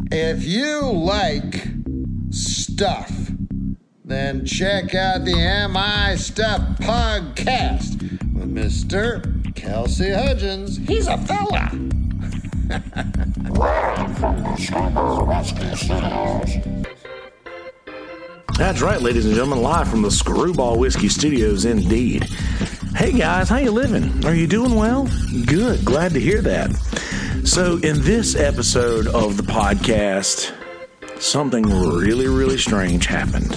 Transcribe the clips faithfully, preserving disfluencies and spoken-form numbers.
If you like stuff, then check out the Am I Stuff podcast with Mister Kelsey Hudgens. He's a fella. Live from the Screwball Whiskey Studios. That's right, ladies and gentlemen, live from the Screwball Whiskey Studios, indeed. Hey guys, how you living? Are you doing well? Good, glad to hear that. So in this episode of the podcast, something really, really strange happened.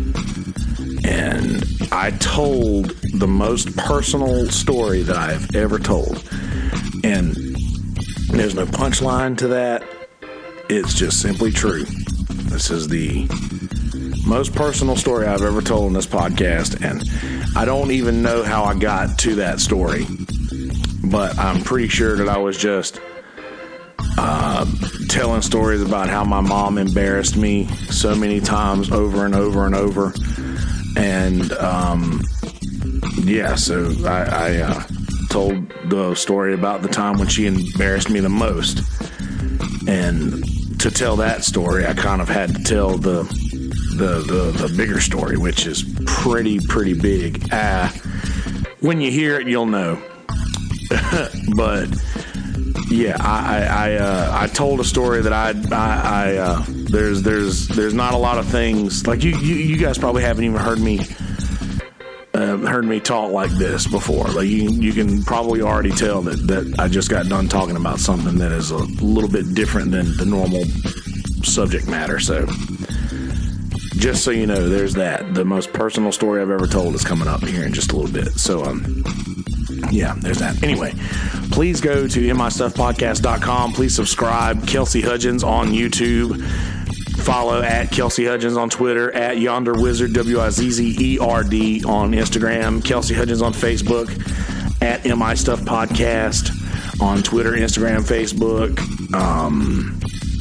And I told the most personal story that I've ever told. And there's no punchline to that. It's just simply true. This is the most personal story I've ever told in this podcast, and I don't even know how I got to that story, but I'm pretty sure that I was just uh, telling stories about how my mom embarrassed me so many times over and over and over, and um, yeah, so I, I uh, told the story about the time when she embarrassed me the most, and to tell that story, I kind of had to tell the The, the the bigger story, which is pretty, pretty big. Uh, when you hear it, you'll know. But, yeah, I I, I, uh, I told a story that I, I, I uh, there's there's there's not a lot of things, like you, you, you guys probably haven't even heard me uh, heard me talk like this before. Like you, you can probably already tell that, that I just got done talking about something that is a little bit different than the normal subject matter, so just so you know, there's that. The most personal story I've ever told is coming up here in just a little bit. So, um, yeah, there's that. Anyway, please go to M I Stuff Podcast dot com. Please subscribe. Kelsey Hudgens on YouTube. Follow at Kelsey Hudgens on Twitter. At Yonder Wizard, W I Z Z E R D on Instagram. Kelsey Hudgens on Facebook. At M I Stuff Podcast on Twitter, Instagram, Facebook. Um...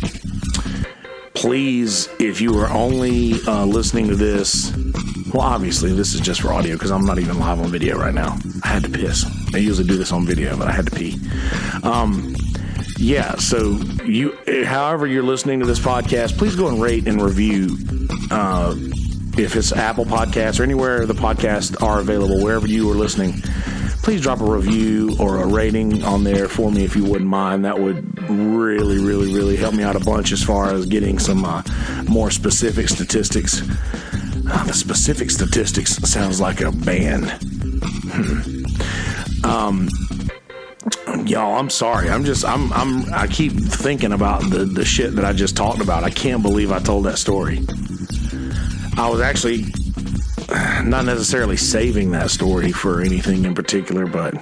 Please, if you are only uh, listening to this, well, obviously, this is just for audio because I'm not even live on video right now. I had to piss. I usually do this on video, but I had to pee. Um, yeah, so you, however you're listening to this podcast, please go and rate and review. Uh, if it's Apple Podcasts or anywhere the podcasts are available, wherever you are listening, please drop a review or a rating on there for me if you wouldn't mind. That would really, really, really help me out a bunch as far as getting some uh, more specific statistics. Uh, the specific statistics sounds like a band. Hmm. Um, y'all, I'm sorry. I'm just, I'm, I'm, I keep thinking about the, the shit that I just talked about. I can't believe I told that story. I was actually not necessarily saving that story for anything in particular, but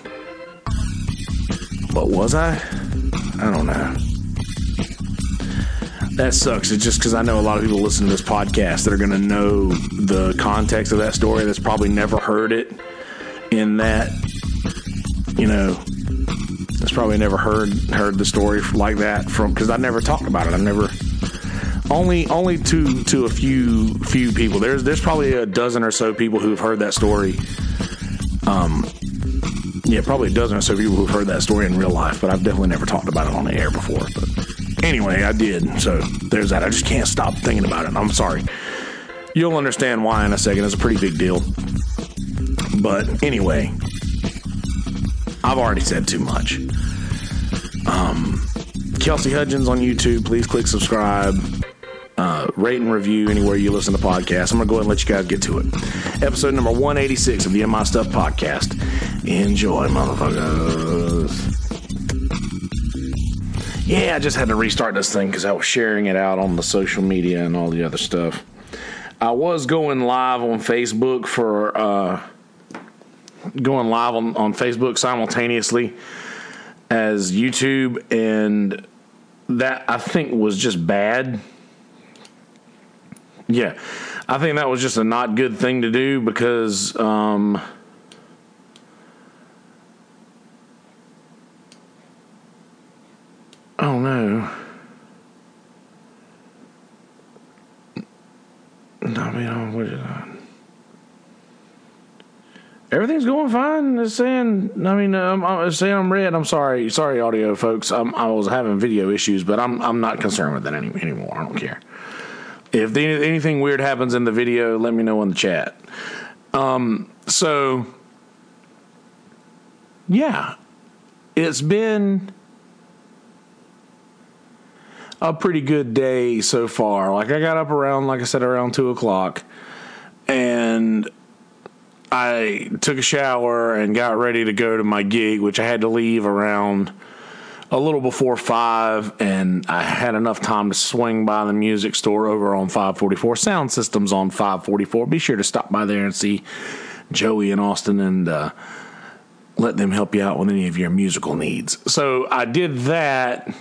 but was I? I don't know. That sucks. It's just because I know a lot of people listen to this podcast that are going to know the context of that story that's probably never heard it in that, you know, that's probably never heard heard the story like that from, because I never talked about it. I never... Only, only to to a few few people. There's there's probably a dozen or so people who've heard that story. Um, yeah, probably a dozen or so people who've heard that story in real life, but I've definitely never talked about it on the air before. But anyway, I did. So there's that. I just can't stop thinking about it. I'm sorry. You'll understand why in a second. It's a pretty big deal. But anyway, I've already said too much. Um, Kelsey Hudgens on YouTube. Please click subscribe. Uh, rate and review anywhere you listen to podcasts. I'm going to go ahead and let you guys get to it. Episode number one eighty-six of the M I Stuff Podcast. Enjoy, motherfuckers. Yeah, I just had to restart this thing because I was sharing it out on the social media and all the other stuff. I was going live on Facebook for, uh, going live on, on Facebook simultaneously as YouTube, and that I think was just bad. Yeah, I think that was just a not good thing to do because um, oh no. I mean, what is that? Everything's going fine. It's saying, I mean, um, I'm saying I'm red. I'm sorry, sorry, audio folks. I'm, I was having video issues, but I'm I'm not concerned with that any, anymore. I don't care. If the, anything weird happens in the video, let me know in the chat. Um, so yeah, it's been a pretty good day so far. Like I got up around, like I said, around two o'clock, and I took a shower and got ready to go to my gig, which I had to leave around a little before five, and I had enough time to swing by the music store over on five forty-four. Sound Systems on five forty-four. Be sure to stop by there and see Joey and Austin and uh, let them help you out with any of your musical needs. So I did that,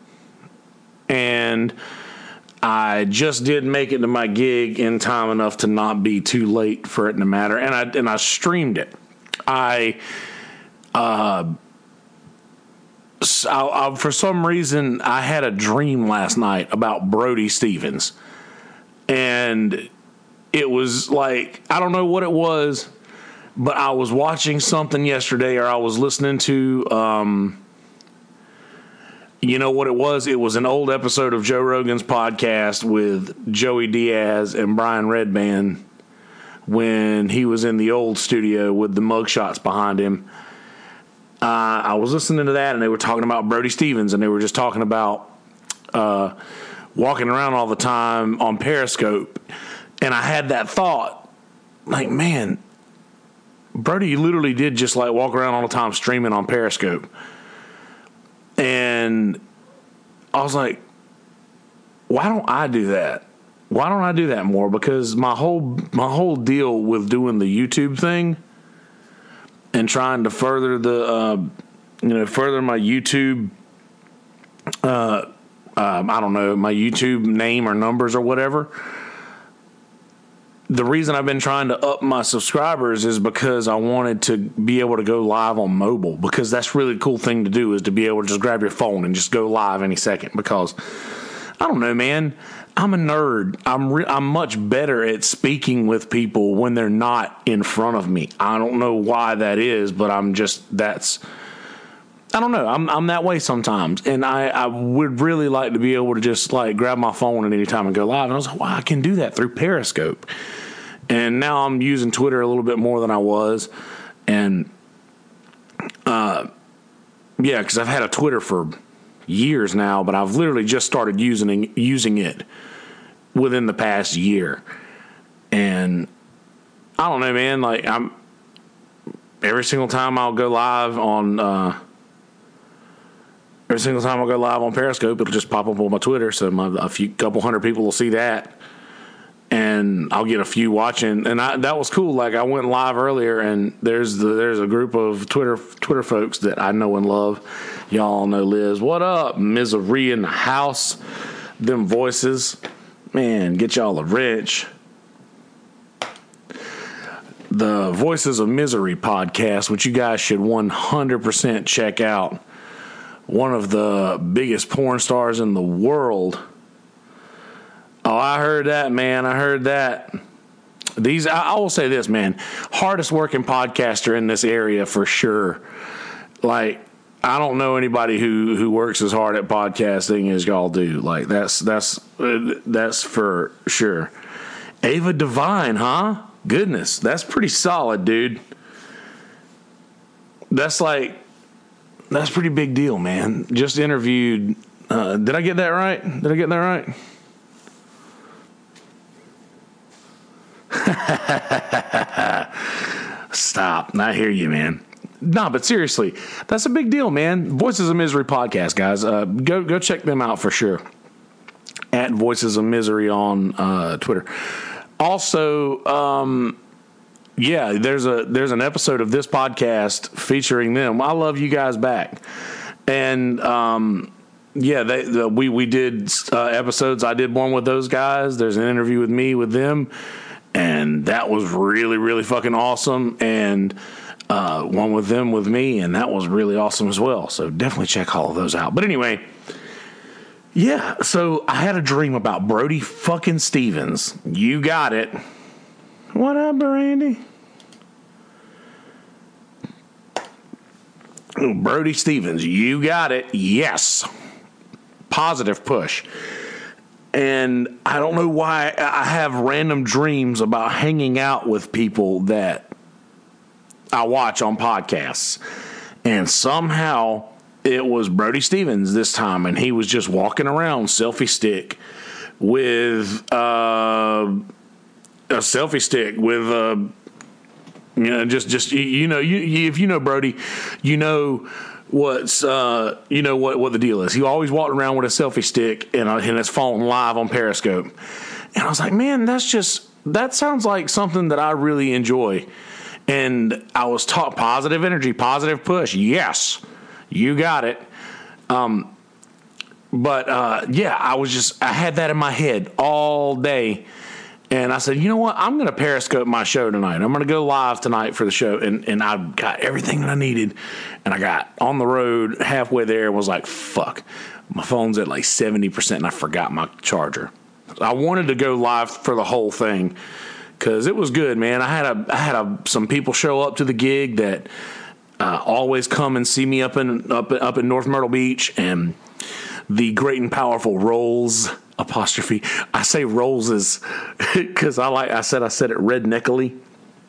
and I just did make it to my gig in time enough to not be too late for it to matter, and I and I streamed it. I, uh, I, I for some reason I had a dream last night about Brody Stevens, and it was like I don't know what it was, but I was watching something yesterday, or I was listening to. Um, You know what it was? It was an old episode of Joe Rogan's podcast with Joey Diaz and Brian Redband when he was in the old studio with the mugshots behind him. Uh, I was listening to that, and they were talking about Brody Stevens, and they were just talking about uh, walking around all the time on Periscope. And I had that thought, like, man, Brody literally did just like walk around all the time streaming on Periscope. And I was like, why don't I do that? Why don't I do that more? Because my whole my whole deal with doing the YouTube thing and trying to further the uh, you know further my YouTube uh, um, I don't know my YouTube name or numbers or whatever. The reason I've been trying to up my subscribers is because I wanted to be able to go live on mobile, because that's really the cool thing to do, is to be able to just grab your phone and just go live any second. Because I don't know, man, I'm a nerd. I'm re- I'm much better at speaking with people when they're not in front of me. I don't know why that is, but I'm just that's I don't know. I'm I'm that way sometimes, and I, I would really like to be able to just like grab my phone at any time and go live. And I was like, wow, I can do that through Periscope. And now I'm using Twitter a little bit more than I was, and uh, yeah, because I've had a Twitter for years now, but I've literally just started using using it within the past year. And I don't know, man. Like I'm every single time I'll go live on. Uh, Every single time I go live on Periscope, it'll just pop up on my Twitter, so my, a few couple hundred people will see that, and I'll get a few watching. And I, that was cool. Like I went live earlier, and there's the, there's a group of Twitter Twitter folks that I know and love. Y'all know Liz. What up, Misery in the house? Them voices, man, get y'all a wrench. The Voices of Misery podcast, which you guys should one hundred percent check out. One of the biggest porn stars in the world. Oh, I heard that, man. I heard that. These, I, I will say this, man. Hardest working podcaster in this area for sure. Like, I don't know anybody who, who works as hard at podcasting as y'all do. Like, that's that's that's for sure. Ava Devine, huh? Goodness, that's pretty solid, dude. That's like. That's a pretty big deal, man. Just interviewed. Uh, did I get that right? Did I get that right? Stop. I hear you, man. No, but seriously, that's a big deal, man. Voices of Misery podcast, guys. Uh, go go check them out for sure. At Voices of Misery on uh, Twitter. Also, um, yeah, there's a there's an episode of this podcast featuring them. I love you guys back, and um, yeah, they, the, we we did uh, episodes. I did one with those guys. There's an interview with me with them, and that was really really fucking awesome. And uh, one with them with me, and that was really awesome as well. So definitely check all of those out. But anyway, yeah. So I had a dream about Brody fucking Stevens. You got it. What up, Brandy? Brody Stevens, you got it. Yes. Positive push. And I don't know why I have random dreams about hanging out with people that I watch on podcasts. And somehow it was Brody Stevens this time, and he was just walking around selfie stick with uh, a selfie stick with uh, you know just just you know you, you if you know Brody, you know what's uh, you know what what the deal is. He always walked around with a selfie stick and uh, and his phone live on Periscope, and I was like, man, that's just that sounds like something that I really enjoy. And I was taught positive energy, positive push. Yes, you got it. Um, but uh, yeah, I was just I had that in my head all day. And I said, you know what? I'm going to Periscope my show tonight. I'm going to go live tonight for the show. And, and I got everything that I needed. And I got on the road halfway there and was like, fuck, my phone's at like seventy percent and I forgot my charger. I wanted to go live for the whole thing because it was good, man. I had a I had a, some people show up to the gig that uh, always come and see me up in up up in North Myrtle Beach, and the great and powerful Rolls apostrophe. I say Rolls is because I like I said I said it redneckily.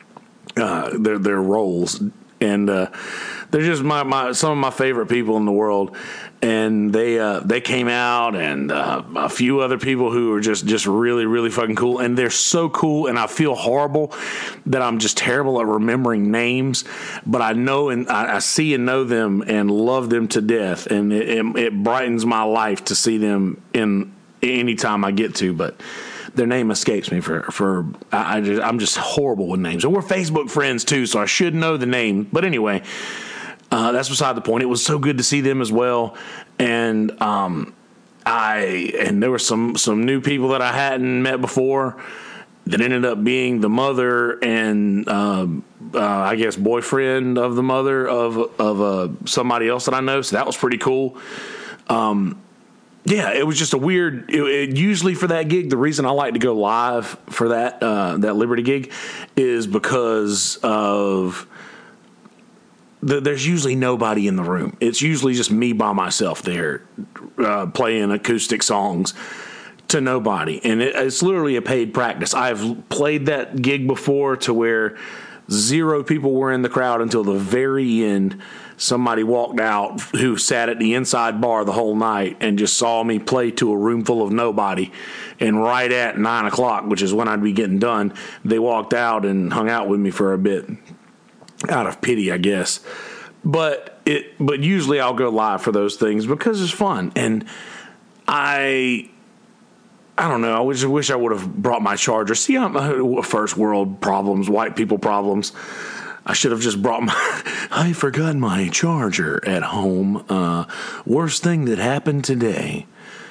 Uh, they're they're Rolls, and uh, they're just my, my some of my favorite people in the world. And they uh, they came out, and uh, a few other people who are just, just really, really fucking cool. And they're so cool, and I feel horrible that I'm just terrible at remembering names. But I know and I, I see and know them and love them to death. And it, it, it brightens my life to see them in any time I get to. But their name escapes me for, for I, I just, I'm just horrible with names. And we're Facebook friends, too, so I should know the name. But anyway, Uh, that's beside the point. It was so good to see them as well, and um, I and there were some some new people that I hadn't met before that ended up being the mother and uh, uh, I guess boyfriend of the mother of of uh, somebody else that I know. So that was pretty cool. Um, yeah, it was just a weird. It, it, usually for that gig, the reason I like to go live for that uh, that Liberty gig is because of. There's usually nobody in the room. It's usually just me by myself there uh, playing acoustic songs to nobody. And it, it's literally a paid practice. I've played that gig before to where zero people were in the crowd until the very end. Somebody walked out who sat at the inside bar the whole night and just saw me play to a room full of nobody. And right at nine o'clock, which is when I'd be getting done, they walked out and hung out with me for a bit. Out of pity, I guess. But it but usually I'll go live for those things because it's fun. And I I don't know, I just wish I would have brought my charger. See, I'm uh, first world problems, white people problems. I should have just brought my I forgot my charger at home. Uh, worst thing that happened today.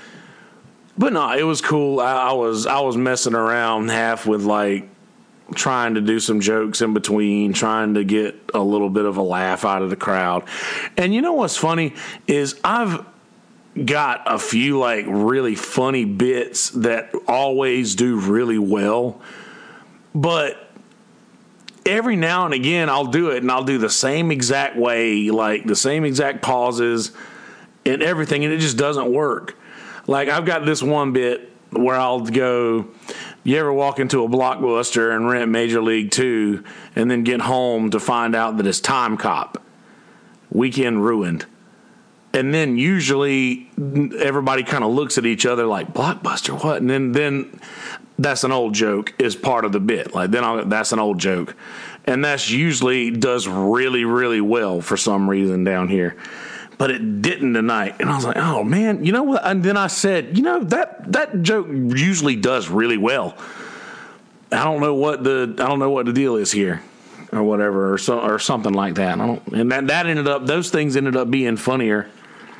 But no, it was cool. I, I was I was messing around half with like trying to do some jokes in between, trying to get a little bit of a laugh out of the crowd. And you know what's funny is I've got a few like really funny bits that always do really well, but every now and again I'll do it and I'll do the same exact way, like the same exact pauses and everything, and it just doesn't work. Like I've got this one bit where I'll go, you ever walk into a Blockbuster and rent Major League Two and then get home to find out that it's Time Cop? Weekend ruined. And then usually everybody kind of looks at each other like, Blockbuster, what? And then, then that's an old joke is part of the bit. Like then I'll, that's an old joke. And that's usually does really, really well for some reason down here. But it didn't tonight. And I was like, oh, man, you know what? And then I said, you know, that that joke usually does really well. I don't know what the I don't know what the deal is here or whatever or so or something like that. I don't and that, that ended up those things ended up being funnier.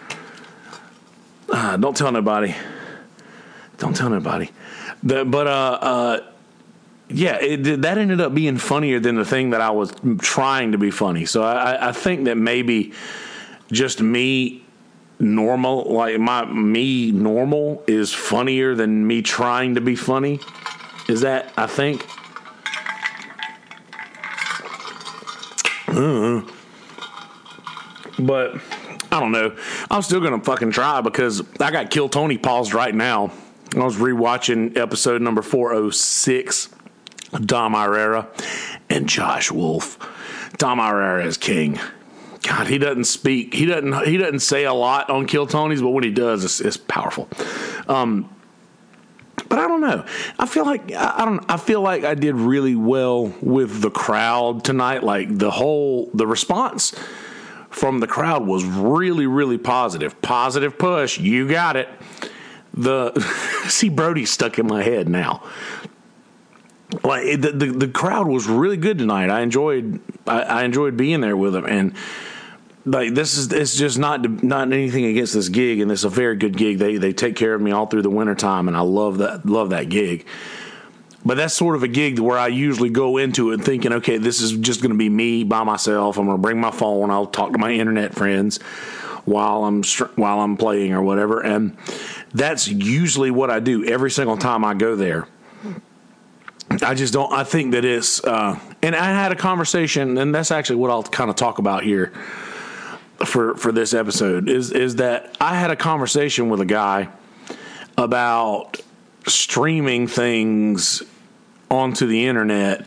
Uh, don't tell nobody. Don't tell nobody. The, but uh, uh, yeah, it, that ended up being funnier than the thing that I was trying to be funny. So I, I think that maybe just me normal, like my me normal is funnier than me trying to be funny. Is that, I think? Uh, But I don't know. I'm still going to fucking try because I got Kill Tony paused right now. I was rewatching episode number four oh six, Dom Irrera and Josh Wolf. Dom Irrera is king. God, he doesn't speak. He doesn't. He doesn't say a lot on Kill Tony's, but when he does, it's, it's powerful. Um, but I don't know. I feel like I don't. I feel like I did really well with the crowd tonight. Like the whole the response from the crowd was really, really positive. Positive push. You got it. The see Brody's stuck in my head now. Like the, the the crowd was really good tonight. I enjoyed I, I enjoyed being there with them, and like this is it's just not not anything against this gig, and it's a very good gig. They they take care of me all through the wintertime, and I love that love that gig. But that's sort of a gig where I usually go into it thinking, okay, this is just going to be me by myself. I'm going to bring my phone. I'll talk to my internet friends while I'm while I'm playing or whatever, and that's usually what I do every single time I go there. I just don't, I think that it's, uh, and I had a conversation, and that's actually what I'll kind of talk about here for, for this episode, is, is that I had a conversation with a guy about streaming things onto the internet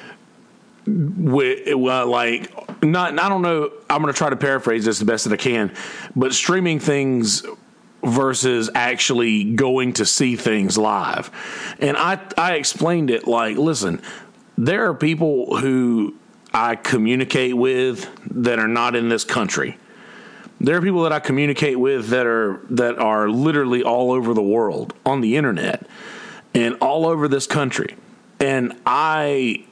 with, well, like, not, I don't know, I'm going to try to paraphrase this the best that I can, but streaming things versus actually going to see things live. And I, I explained it like, listen, there are people who I communicate with that are not in this country. There are people that I communicate with that are that are literally all over the world on the internet and all over this country. And I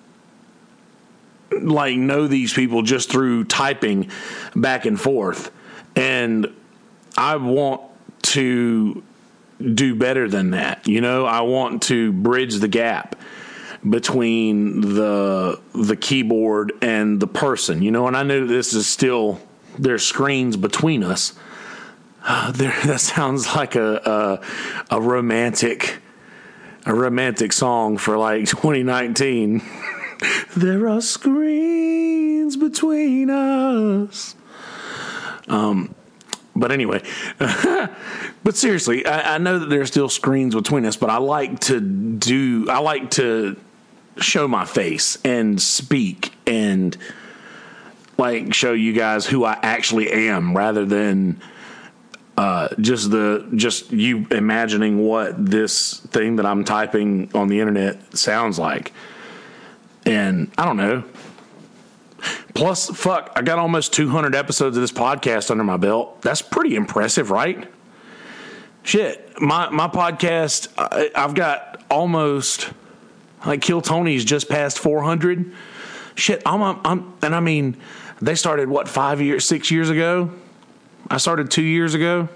like know these people just through typing back and forth. And I want to do better than that. You know, I want to bridge the gap between the the keyboard and the person, you know, and I know this is still, there's screens between us. Uh, there, that sounds like a, a a romantic a romantic song for like twenty nineteen. There are screens between us. Um But anyway, but seriously, I, I know that there's still screens between us, but I like to do, I like to show my face and speak and like show you guys who I actually am rather than uh, just the, just you imagining what this thing that I'm typing on the internet sounds like. And I don't know. Plus, fuck, I got almost two hundred episodes of this podcast under my belt. That's pretty impressive, right? Shit, my my podcast, I, I've got almost, like Kill Tony's just past four hundred. Shit, I'm, I'm, I'm, and I mean, they started, what, five years, six years ago? I started two years ago.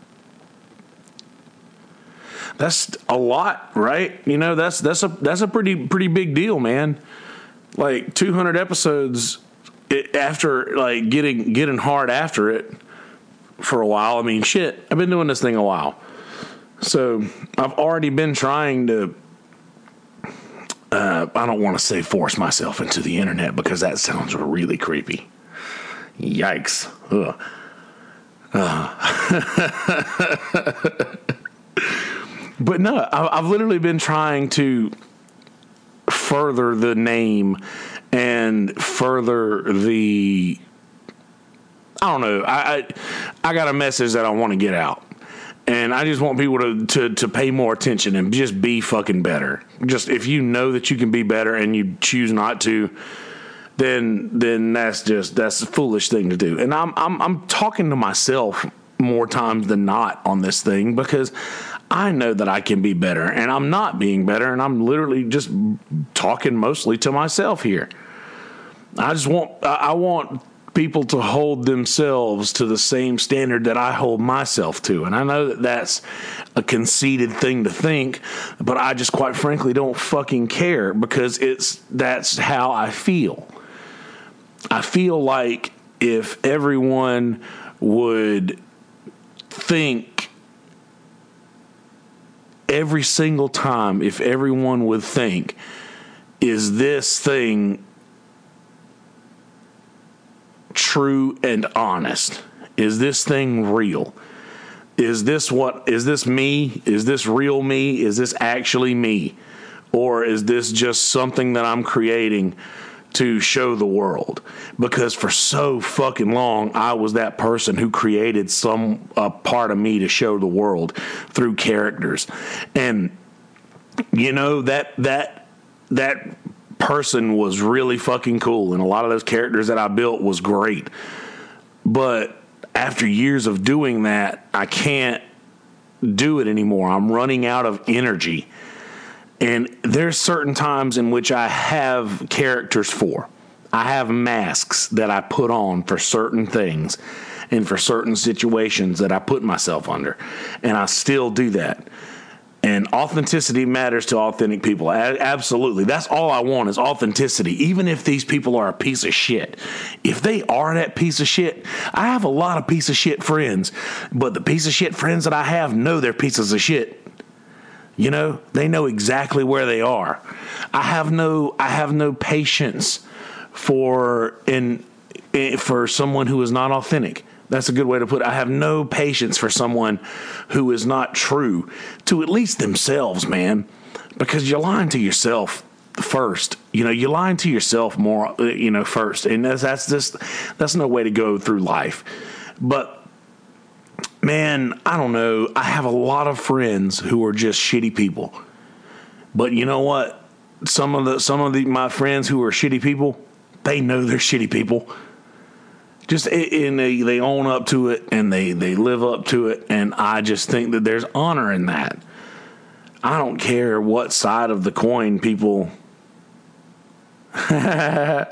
That's a lot, right? You know, that's that's a that's a pretty pretty big deal, man. Like two hundred episodes. It, after like getting getting hard after it for a while. I mean, shit, I've been doing this thing a while, so I've already been trying to. Uh, I don't want to say force myself into the internet because that sounds really creepy. Yikes! Ugh. Uh. But no, I, I've literally been trying to further the name and further the, I don't know, I, I I got a message that I want to get out, and I just want people to, to, to pay more attention and just be fucking better. Just if you know that you can be better and you choose not to, then then that's just that's a foolish thing to do. And I'm I'm I'm talking to myself more times than not on this thing because I know that I can be better, and I'm not being better, and I'm literally just talking mostly to myself here. I just want, I want people to hold themselves to the same standard that I hold myself to, and I know that that's a conceited thing to think, but I just quite frankly don't fucking care because it's, that's how I feel. I feel like if everyone would think every single time, if everyone would think, is this thing true and honest? Is this thing real? Is this what, is this me? Is this real me? Is this actually me? Or is this just something that I'm creating to show the world? Because for so fucking long, I was that person who created some uh, part of me to show the world through characters. And, you know, that, that, that person was really fucking cool. And a lot of those characters that I built was great. But after years of doing that, I can't do it anymore. I'm running out of energy. And there's certain times in which I have characters for. I have masks that I put on for certain things and for certain situations that I put myself under. And I still do that. And authenticity matters to authentic people. A- absolutely. That's all I want is authenticity. Even if these people are a piece of shit. If they are that piece of shit, I have a lot of piece of shit friends. But the piece of shit friends that I have know they're pieces of shit. You know, they know exactly where they are. I have no, I have no patience for in, in for someone who is not authentic. That's a good way to put it. I have no patience for someone who is not true to at least themselves, man, because you're lying to yourself first. You know, you're lying to yourself more, you know, first, and that's that's just that's no way to go through life. But man, I don't know. I have a lot of friends who are just shitty people. But you know what? Some of the some of the my friends who are shitty people, they know they're shitty people. Just and they, they own up to it and they, they live up to it. And I just think that there's honor in that. I don't care what side of the coin people. But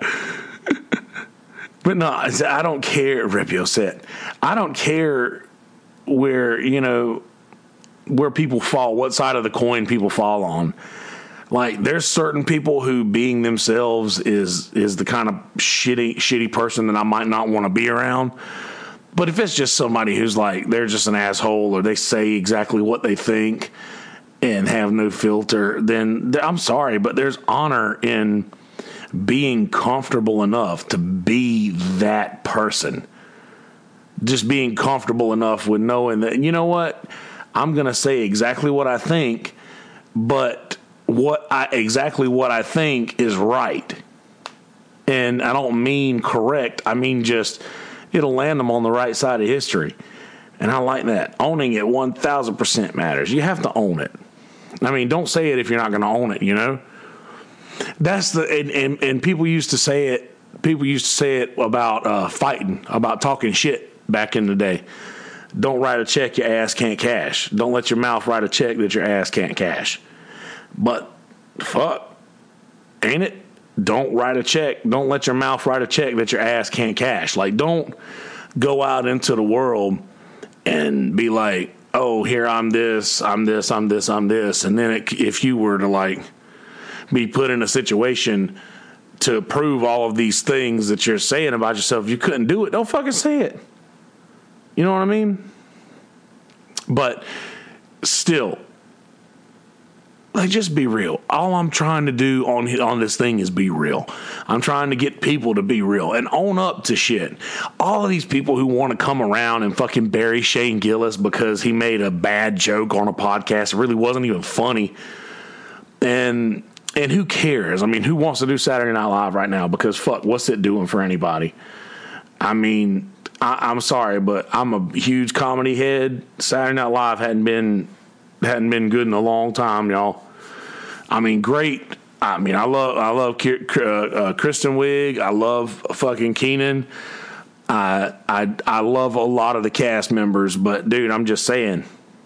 no, I don't care. Ripio said, I don't care where, you know, where people fall, what side of the coin people fall on. Like, there's certain people who being themselves is is the kind of shitty shitty person that I might not want to be around. But if it's just somebody who's like, they're just an asshole or they say exactly what they think and have no filter, then I'm sorry, but there's honor in being comfortable enough to be that person. Just being comfortable enough with knowing that, you know what, I'm going to say exactly what I think, but what I exactly what I think is right. And I don't mean correct. I mean just it'll land them on the right side of history. And I like that. Owning it one thousand percent matters. You have to own it. I mean, don't say it if you're not going to own it, you know? That's the and, and, and people used to say it people used to say it about uh, fighting, about talking shit back in the day. Don't write a check your ass can't cash. Don't let your mouth write a check that your ass can't cash. But fuck, ain't it? Don't write a check. Don't let your mouth write a check that your ass can't cash. Like, don't go out into the world and be like, oh, here I'm this, I'm this, I'm this, I'm this. And then it, if you were to like be put in a situation to prove all of these things that you're saying about yourself, you couldn't do it. Don't fucking say it. You know what I mean? But still, like, just be real. All I'm trying to do on on this thing is be real. I'm trying to get people to be real and own up to shit. All of these people who want to come around and fucking bury Shane Gillis because he made a bad joke on a podcast. It really wasn't even funny. And and who cares? I mean, who wants to do Saturday Night Live right now? Because fuck, what's it doing for anybody? I mean, I, I'm sorry, but I'm a huge comedy head. Saturday Night Live hadn't been hadn't been good in a long time, y'all. I mean, great. I mean, I love I love uh, uh, Kristen Wiig. I love fucking Keenan. I I I love a lot of the cast members, but dude, I'm just saying,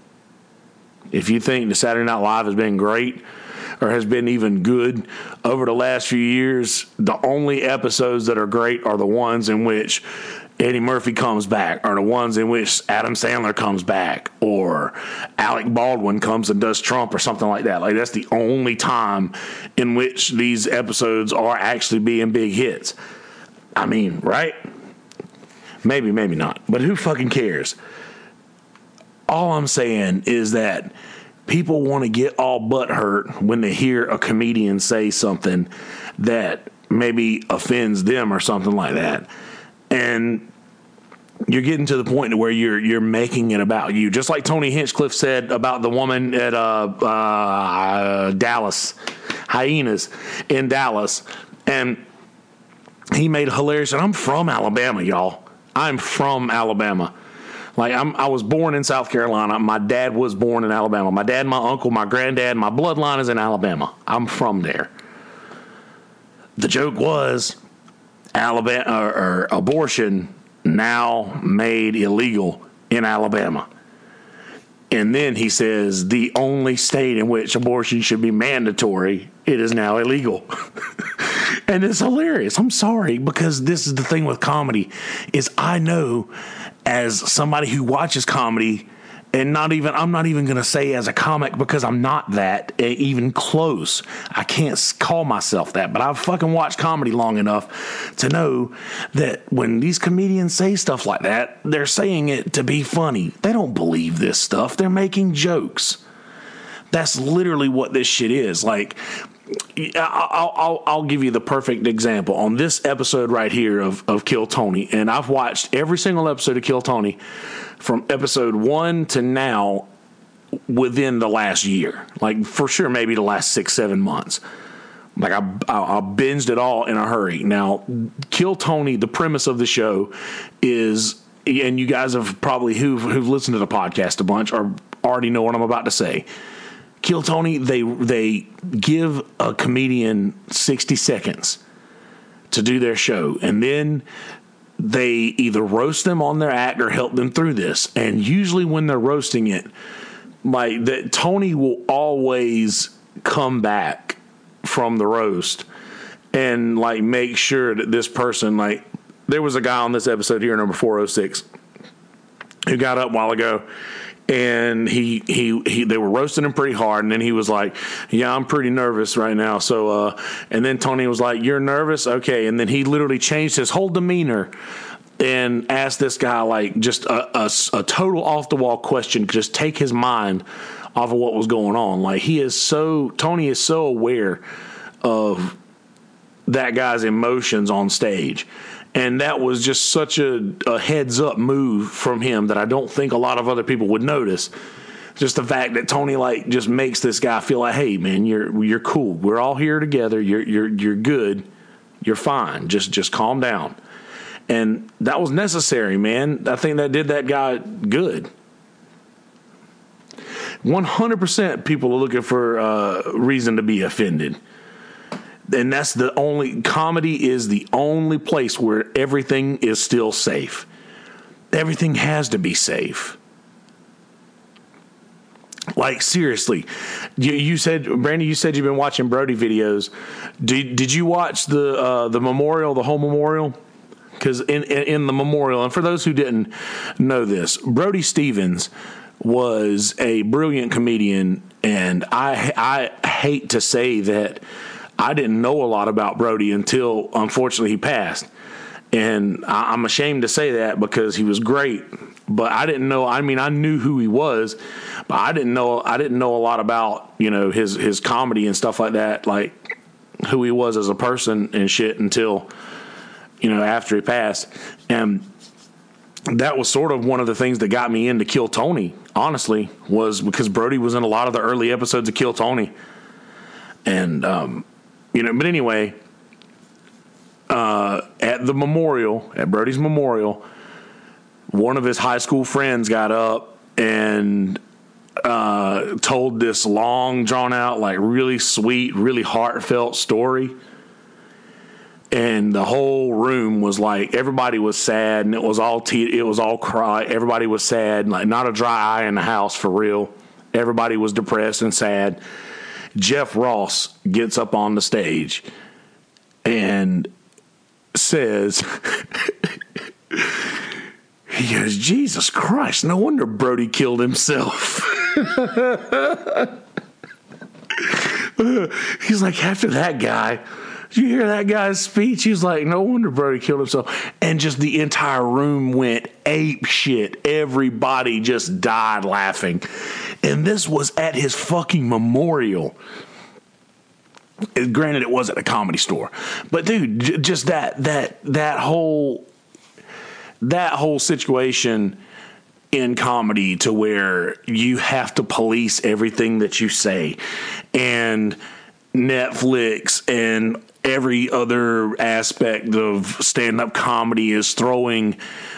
if you think the Saturday Night Live has been great or has been even good over the last few years, the only episodes that are great are the ones in which Eddie Murphy comes back, or the ones in which Adam Sandler comes back, or Alec Baldwin comes and does Trump or something like that. Like, that's the only time in which these episodes are actually being big hits. I mean, right? Maybe, maybe not. But who fucking cares? All I'm saying is that people want to get all butthurt when they hear a comedian say something that maybe offends them or something like that. And you're getting to the point where you're you're making it about you, just like Tony Hinchcliffe said about the woman at uh, uh, Dallas, Hyenas in Dallas, and he made it hilarious. And I'm from Alabama, y'all. I'm from Alabama. Like I'm, I was born in South Carolina. My dad was born in Alabama. My dad, my uncle, my granddad, my bloodline is in Alabama. I'm from there. The joke was Alabama or, or abortion now made illegal in Alabama. And then he says the only state in which abortion should be mandatory, it is now illegal. And it's hilarious. I'm sorry, because this is the thing with comedy is I know as somebody who watches comedy, and not even, I'm not even going to say as a comic because I'm not that even close. I can't call myself that, but I've fucking watched comedy long enough to know that when these comedians say stuff like that, they're saying it to be funny. They don't believe this stuff. They're making jokes. That's literally what this shit is. Like, I'll, I'll, I'll give you the perfect example on this episode right here of, of Kill Tony. And I've watched every single episode of Kill Tony from episode one to now within the last year. Like, for sure, maybe the last six, seven months. Like, I, I, I binged it all in a hurry. Now, Kill Tony, the premise of the show is, and you guys have probably, who've, who've listened to the podcast a bunch, or already know what I'm about to say. Kill Tony, they they give a comedian sixty seconds to do their show, and then they either roast them on their act or help them through this. And usually when they're roasting it, like that, Tony will always come back from the roast and like make sure that this person, like there was a guy on this episode here, number four oh six, who got up a while ago. And he, he, he, they were roasting him pretty hard. And then he was like, yeah, I'm pretty nervous right now. So, uh, and then Tony was like, you're nervous? Okay. And then he literally changed his whole demeanor and asked this guy, like, just a, a, a total off the wall question, just take his mind off of what was going on. Like, he is so, Tony is so aware of that guy's emotions on stage. And that was just such a, a heads-up move from him that I don't think a lot of other people would notice. Just the fact that Tony like just makes this guy feel like, hey man, you're you're cool. We're all here together. You're you're you're good. You're fine. Just just calm down. And that was necessary, man. I think that did that guy good. one hundred percent people are looking for a uh, reason to be offended. And that's the only, comedy is the only place where everything is still safe. Everything has to be safe. Like, seriously, you, you said, Brandy, you said you've been watching Brody videos. Did, did you watch the uh, the memorial, the whole memorial? Because in, in, in the memorial, and for those who didn't know this, Brody Stevens was a brilliant comedian, and I I hate to say that I didn't know a lot about Brody until, unfortunately, he passed. And I, I'm ashamed to say that because he was great, but I didn't know. I mean, I knew who he was, but I didn't know. I didn't know a lot about, you know, his his comedy and stuff like that, like who he was as a person and shit until, you know, after he passed. And that was sort of one of the things that got me into Kill Tony, honestly, was because Brody was in a lot of the early episodes of Kill Tony. And, um, you know, but anyway, uh, at the memorial, at Brody's memorial, one of his high school friends got up and uh, told this long, drawn out, like really sweet, really heartfelt story. And the whole room was like, everybody was sad, and it was all te- it was all cry. Everybody was sad, like not a dry eye in the house for real. Everybody was depressed and sad. Jeff Ross gets up on the stage and says, he goes, Jesus Christ, no wonder Brody killed himself. He's like, after that guy, did you hear that guy's speech? He's like, no wonder Brody killed himself. And just the entire room went ape shit. Everybody just died laughing. And this was at his fucking memorial. Granted, it was at a Comedy Store. But, dude, j- just that that that whole that whole situation in comedy to where you have to police everything that you say, and Netflix and every other aspect of stand-up comedy is throwing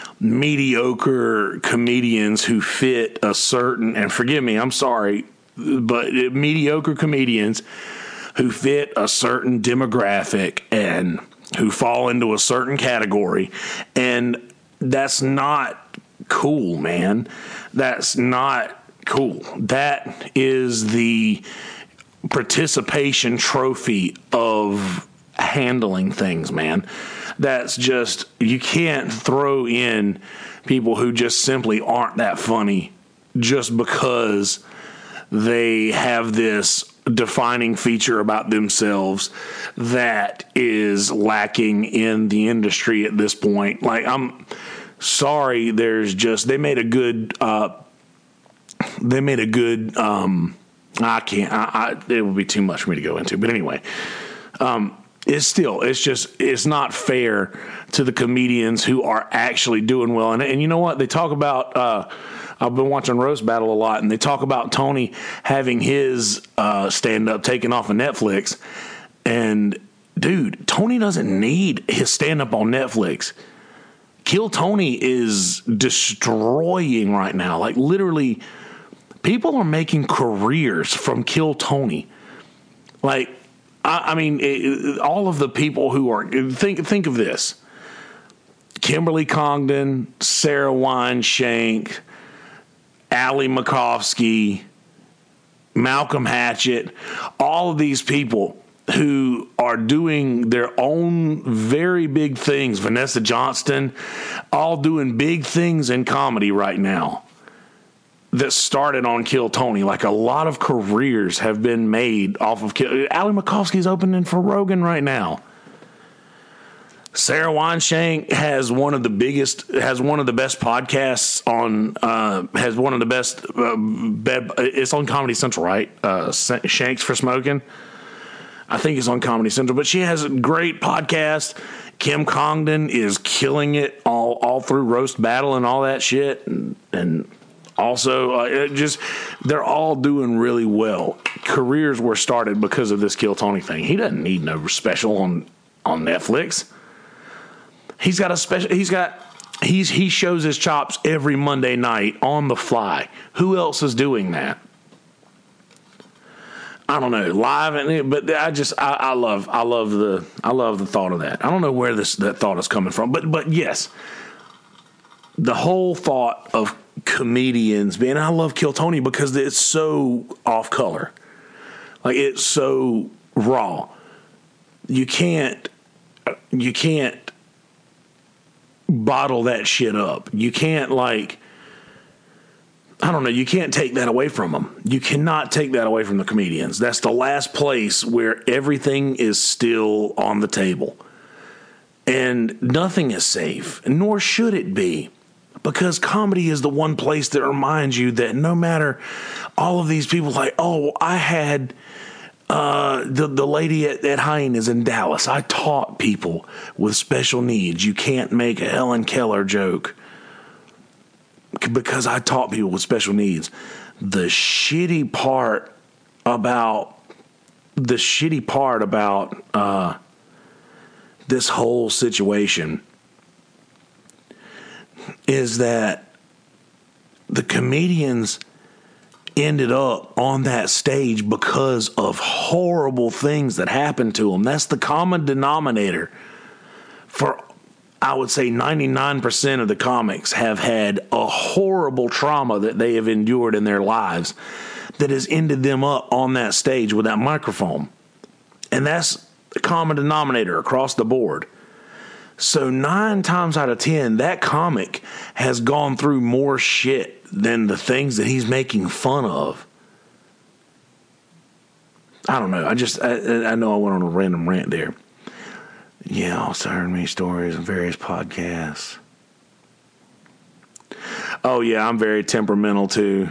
mediocre comedians who fit a certain, and forgive me, I'm sorry, but mediocre comedians who fit a certain demographic and who fall into a certain category. And that's not cool, man. That's not cool. That is the participation trophy of handling things, man. That's just, you can't throw in people who just simply aren't that funny just because they have this defining feature about themselves that is lacking in the industry at this point. Like, I'm sorry, there's just, they made a good, uh, they made a good, um, I can't, I, I, it would be too much for me to go into, but anyway, um, it's still, it's just, it's not fair to the comedians who are actually doing well. And, and you know what? They talk about, uh, I've been watching Roast Battle a lot, and they talk about Tony having his uh, stand-up taken off of Netflix. And, dude, Tony doesn't need his stand-up on Netflix. Kill Tony is destroying right now. Like, literally, people are making careers from Kill Tony. Like, I, I mean, it, all of the people who are, think think of this. Kimberly Congdon, Sarah Wineshank, Ali Makovsky, Malcolm Hatchett, all of these people who are doing their own very big things, Vanessa Johnston, all doing big things in comedy right now that started on Kill Tony. Like, a lot of careers have been made off of Kill. Ali Makovsky's opening for Rogan right now. Sarah Wineshank has one of the biggest, has one of the best podcasts on, uh, has one of the best, uh, bed, it's on Comedy Central, right? Uh, Shanks for Smoking. I think it's on Comedy Central, but she has a great podcast. Kim Congdon is killing it all, all through Roast Battle and all that shit. And, and also, uh, it just, they're all doing really well. Careers were started because of this Kill Tony thing. He doesn't need no special on, on Netflix. He's got a special. He's got. He's he shows his chops every Monday night on the fly. Who else is doing that? I don't know, live, and but I just I, I love I love the I love the thought of that. I don't know where this that thought is coming from, but but yes, the whole thought of comedians being. I love Kill Tony because it's so off color, like it's so raw. You can't. You can't. bottle that shit up. You can't, like, I don't know, you can't take that away from them. You cannot take that away from the comedians. That's the last place where everything is still on the table. And nothing is safe, nor should it be, because comedy is the one place that reminds you that no matter all of these people, like, oh, I had Uh, the the lady at, at Hines in Dallas. I taught people with special needs. You can't make a Helen Keller joke because I taught people with special needs. The shitty part about the shitty part about uh, this whole situation is that the comedians ended up on that stage because of horrible things that happened to them. That's the common denominator for, I would say, ninety-nine percent of the comics have had a horrible trauma that they have endured in their lives that has ended them up on that stage with that microphone. And that's the common denominator across the board. So nine times out of ten, that comic has gone through more shit than the things that he's making fun of. I don't know. I just, I, I know I went on a random rant there. Yeah, also heard many stories on various podcasts. Oh yeah, I'm very temperamental too.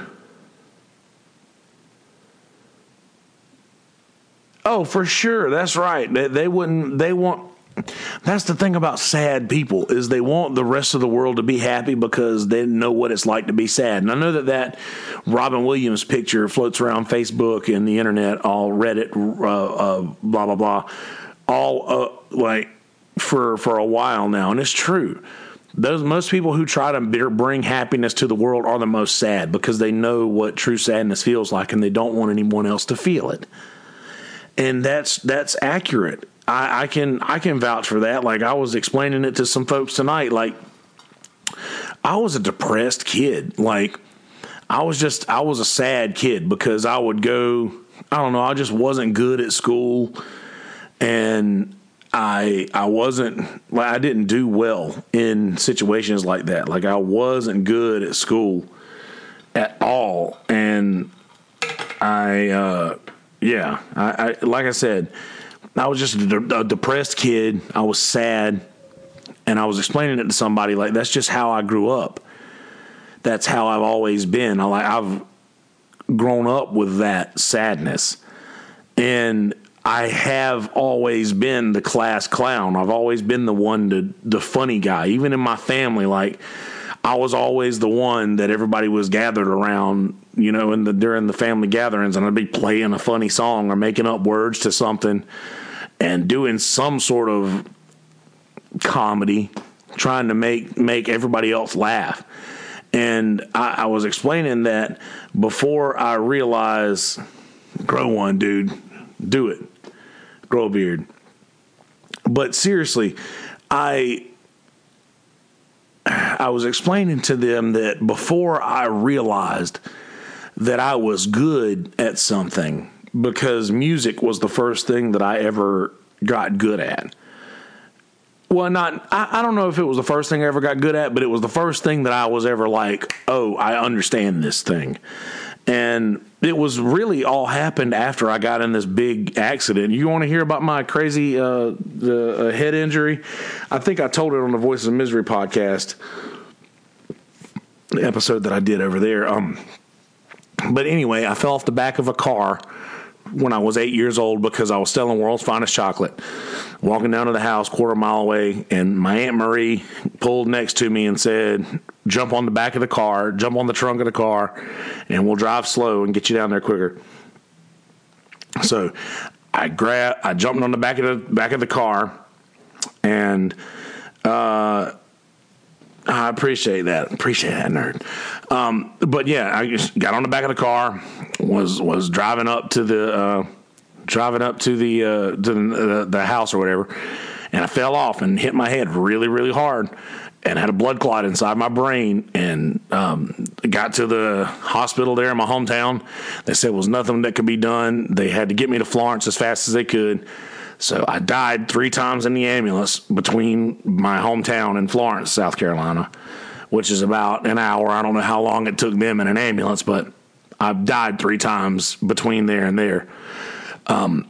Oh, for sure. That's right. They, they wouldn't, they want, That's the thing about sad people, is they want the rest of the world to be happy because they know what it's like to be sad. And I know that that Robin Williams picture floats around Facebook and the internet, all Reddit, uh, uh, blah, blah, blah, all uh, like for for a while now. And it's true. Those most people who try to bring happiness to the world are the most sad because they know what true sadness feels like and they don't want anyone else to feel it. And that's that's accurate. I, I can I can vouch for that. Like, I was explaining it to some folks tonight. Like, I was a depressed kid. Like, I was just I was a sad kid because I would go. I don't know. I just wasn't good at school, and I I wasn't like I didn't do well in situations like that. Like, I wasn't good at school at all, and I uh, yeah. I, I like I said. I was just a, de- a depressed kid. I was sad, and I was explaining it to somebody like that's just how I grew up. That's how I've always been. I like I've grown up with that sadness, and I have always been the class clown. I've always been the one, to, the funny guy. Even in my family, like I was always the one that everybody was gathered around. You know, in the during the family gatherings, and I'd be playing a funny song or making up words to something and doing some sort of comedy, trying to make make everybody else laugh. And I, I was explaining that before I realized, grow one, dude, do it, grow a beard. But seriously, I. I was explaining to them that before I realized that I was good at something, because music was the first thing that I ever got good at. Well, not, I, I don't know if it was the first thing I ever got good at, but it was the first thing that I was ever like, oh, I understand this thing. And it was really all happened after I got in this big accident. You want to hear about my crazy uh, the, uh, head injury? I think I told it on the Voices of Misery podcast, the episode that I did over there. Um, but anyway, I fell off the back of a car when I was eight years old because I was selling World's Finest Chocolate, walking down to the house quarter mile away, and my Aunt Marie pulled next to me and said, jump on the back of the car, jump on the trunk of the car, and we'll drive slow and get you down there quicker. So I grabbed, I jumped on the back of the back of the car, and uh, I appreciate that. Appreciate that, nerd. Um, but yeah, I just got on the back of the car, was was driving up to the uh, driving up to the uh, to the, the house or whatever, and I fell off and hit my head really, really hard, and had a blood clot inside my brain, and um, got to the hospital there in my hometown. They said there was nothing that could be done. They had to get me to Florence as fast as they could. So I died three times in the ambulance between my hometown and Florence, South Carolina, which is about an hour. I don't know how long it took them in an ambulance, but I've died three times between there and there. Um,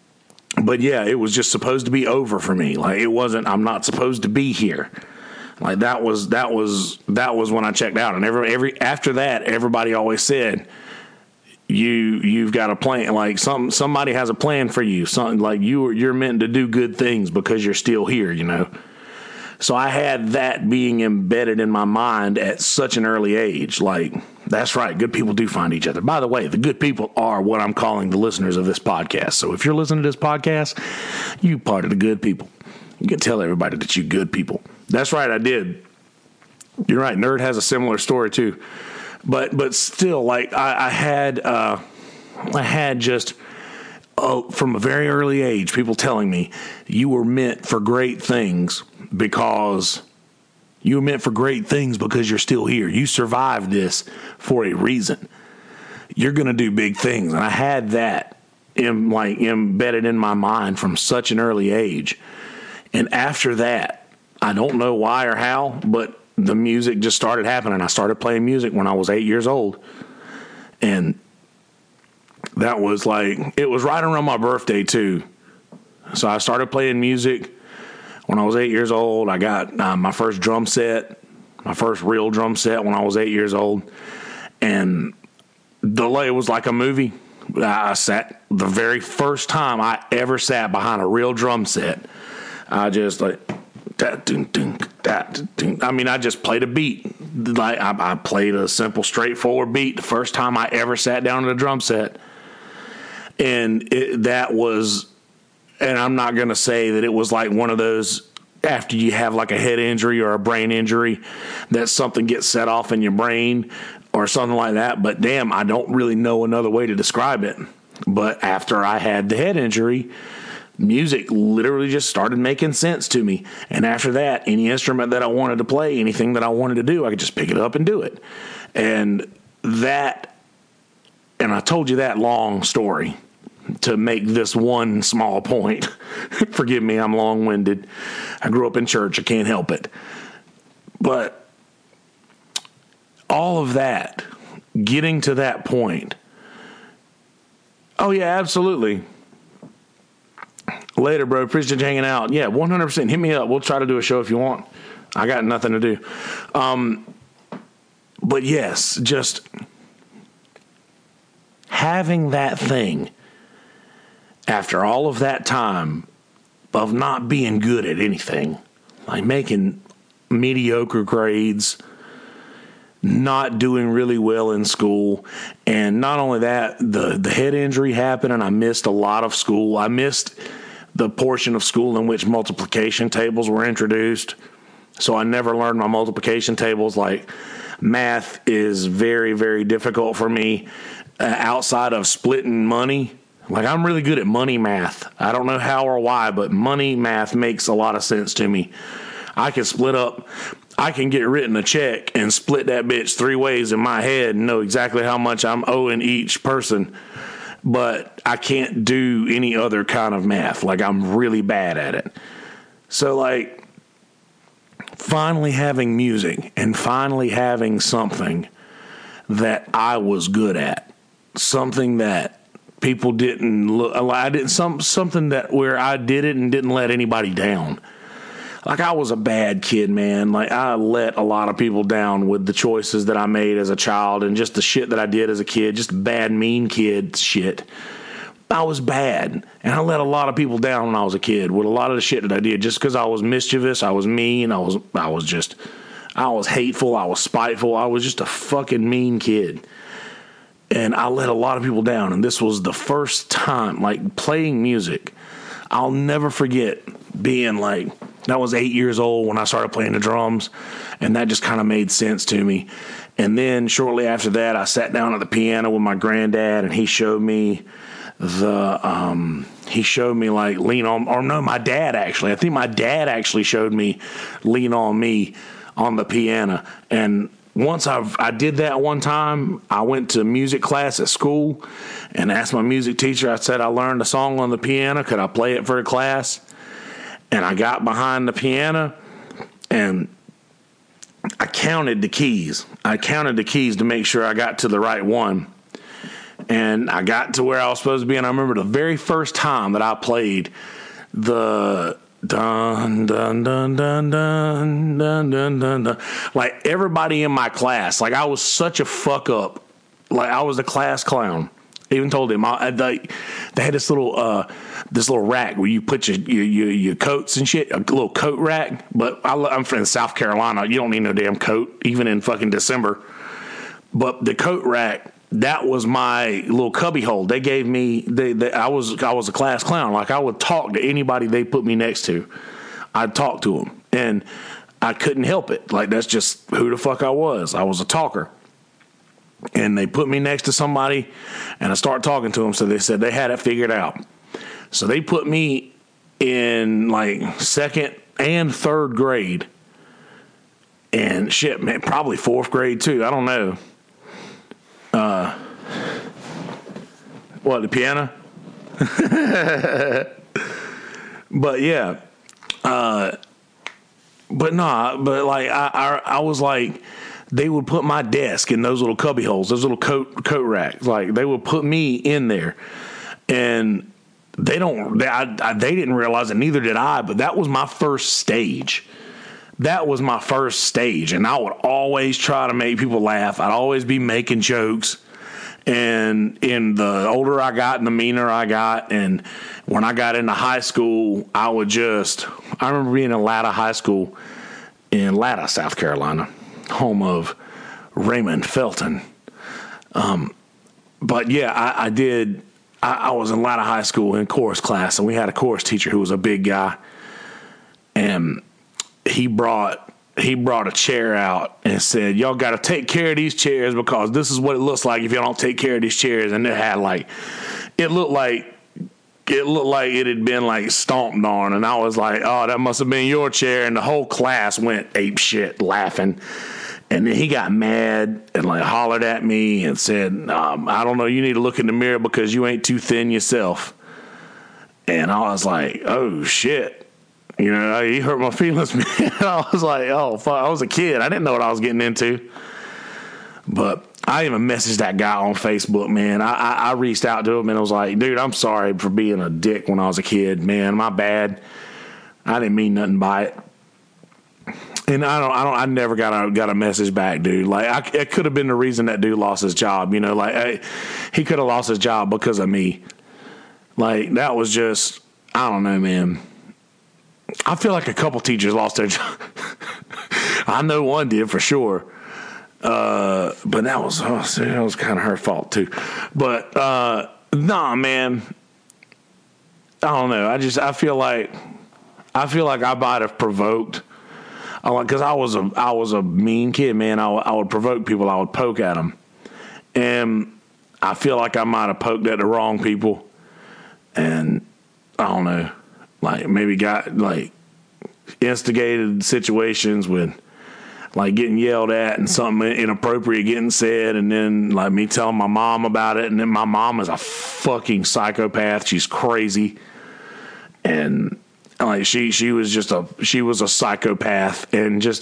but yeah, it was just supposed to be over for me. Like, it wasn't, I'm not supposed to be here. Like, that was, that was, that was when I checked out. And every, every, after that, everybody always said, you, you've got a plan. Like, some, somebody has a plan for you. Something like you, you're meant to do good things because you're still here, you know? So I had that being embedded in my mind at such an early age. Like, that's right, good people do find each other. By the way, the good people are what I'm calling the listeners of this podcast. So if you're listening to this podcast, you part of the good people. You can tell everybody that you good people. That's right, I did. You're right, Nerd has a similar story too. But but still, like, I, I had uh, I had just uh, from a very early age, people telling me you were meant for great things because you were meant for great things because you're still here. You survived this for a reason. You're going to do big things. And I had that in, like, embedded in my mind from such an early age. And after that, I don't know why or how, but the music just started happening. I started playing music when I was eight years old. And that was like, it was right around my birthday too. So I started playing music when I was eight years old. I got uh, my first drum set, my first real drum set when I was eight years old. And the it was like a movie. I sat, the very first time I ever sat behind a real drum set, I just like, that, dun, dun, that, dun. I mean, I just played a beat. Like I, I played a simple, straightforward beat the first time I ever sat down at a drum set. And it, that was, and I'm not going to say that it was like one of those after you have like a head injury or a brain injury that something gets set off in your brain or something like that. But damn, I don't really know another way to describe it. But after I had the head injury, music literally just started making sense to me. And after that, any instrument that I wanted to play, anything that I wanted to do, I could just pick it up and do it. And that, and I told you that long story to make this one small point. Forgive me, I'm long-winded. I grew up in church. I can't help it. But all of that, getting to that point. Oh, yeah, absolutely. Later, bro. Appreciate you hanging out. Yeah, one hundred percent. Hit me up. We'll try to do a show if you want. I got nothing to do. Um, but yes, just having that thing after all of that time of not being good at anything, like making mediocre grades, not doing really well in school. And not only that, the, the head injury happened and I missed a lot of school. I missed the portion of school in which multiplication tables were introduced. So I never learned my multiplication tables. Like math is very, very difficult for me uh, outside of splitting money. Like I'm really good at money math. I don't know how or why, but money math makes a lot of sense to me. I can split up. I can get written a check and split that bitch three ways in my head and know exactly how much I'm owing each person. But I can't do any other kind of math. Like I'm really bad at it. So like finally having music and finally having something that I was good at, something that people didn't look, I did some, something that where I did it and didn't let anybody down. Like I was a bad kid, man. Like I let a lot of people down with the choices that I made as a child and just the shit that I did as a kid, just bad, mean kid shit. I was bad, and I let a lot of people down when I was a kid with a lot of the shit that I did just because I was mischievous, I was mean, I was, I was just, I was hateful, I was spiteful, I was just a fucking mean kid. And I let a lot of people down, and this was the first time, like, playing music. I'll never forget being, like, I was eight years old when I started playing the drums, and that just kind of made sense to me. And then shortly after that, I sat down at the piano with my granddad, and he showed me the, um, he showed me, like, Lean On, or no, my dad, actually. I think my dad actually showed me Lean On Me on the piano, and once I've, I did that one time, I went to music class at school and asked my music teacher, I said, I learned a song on the piano. Could I play it for a class? And I got behind the piano and I counted the keys. I counted the keys to make sure I got to the right one. And I got to where I was supposed to be. And I remember the very first time that I played the dun dun dun dun dun dun dun dun dun. Like everybody in my class, like I was such a fuck up. Like I was a class clown. I even told him I, they, they had this little uh, this little rack where you put your, your your your coats and shit, a little coat rack. But I, I'm from South Carolina. You don't need no damn coat, even in fucking December. But the coat rack, that was my little cubby hole. They gave me. They, they, I was I was a class clown. Like I would talk to anybody they put me next to. I'd talk to them, and I couldn't help it. Like that's just who the fuck I was. I was a talker. And they put me next to somebody, and I started talking to them. So they said they had it figured out. So they put me in like second and third grade, and shit, man, probably fourth grade too. I don't know. Uh, what, the piano? But yeah, uh, but nah, but like I, I, I was like. They would put my desk in those little cubby holes, those little coat coat racks. Like they would put me in there, and they don't. They, I, I, they didn't realize it. Neither did I. But that was my first stage. That was my first stage, and I would always try to make people laugh. I'd always be making jokes, And in the older I got and the meaner I got, and when I got into high school, I would just, I remember being in Latta High School in Latta, South Carolina, home of Raymond Felton. Um, but yeah, I, I did, I, I was in Latta High School in chorus class, and we had a chorus teacher who was a big guy, and he brought he brought a chair out and said, y'all got to take care of these chairs because this is what it looks like if you don't take care of these chairs. And it had like, it looked like, it looked like it had been like stomped on. And I was like, oh, that must have been your chair. And the whole class went ape shit laughing. And then he got mad and like hollered at me and said, um, I don't know, you need to look in the mirror because you ain't too thin yourself. And I was like, oh shit. You know, he hurt my feelings, man. I was like, oh, fuck. I was a kid. I didn't know what I was getting into. But I even messaged that guy on Facebook, man. I, I, I reached out to him and I was like, dude, I'm sorry for being a dick when I was a kid, man. My bad. I didn't mean nothing by it. And I don't, I don't, I never got a, got a message back, dude. Like, I, it could have been the reason that dude lost his job. You know, like, I, he could have lost his job because of me. Like, that was just, I don't know, man. I feel like a couple teachers lost their job. I know one did for sure. Uh, but that was, oh, see, that was kind of her fault too. But, uh, nah, man, I don't know. I just, I feel like, I feel like I might have provoked, because I was a, I was a mean kid, man. I, I would provoke people. I would poke at them. And I feel like I might have poked at the wrong people. And I don't know. Like, maybe got, like, instigated situations with, like, getting yelled at and something inappropriate getting said, and then, like, me telling my mom about it, and then my mom is a fucking psychopath. She's crazy. And, like, she, she was just a, she was a psychopath, and just,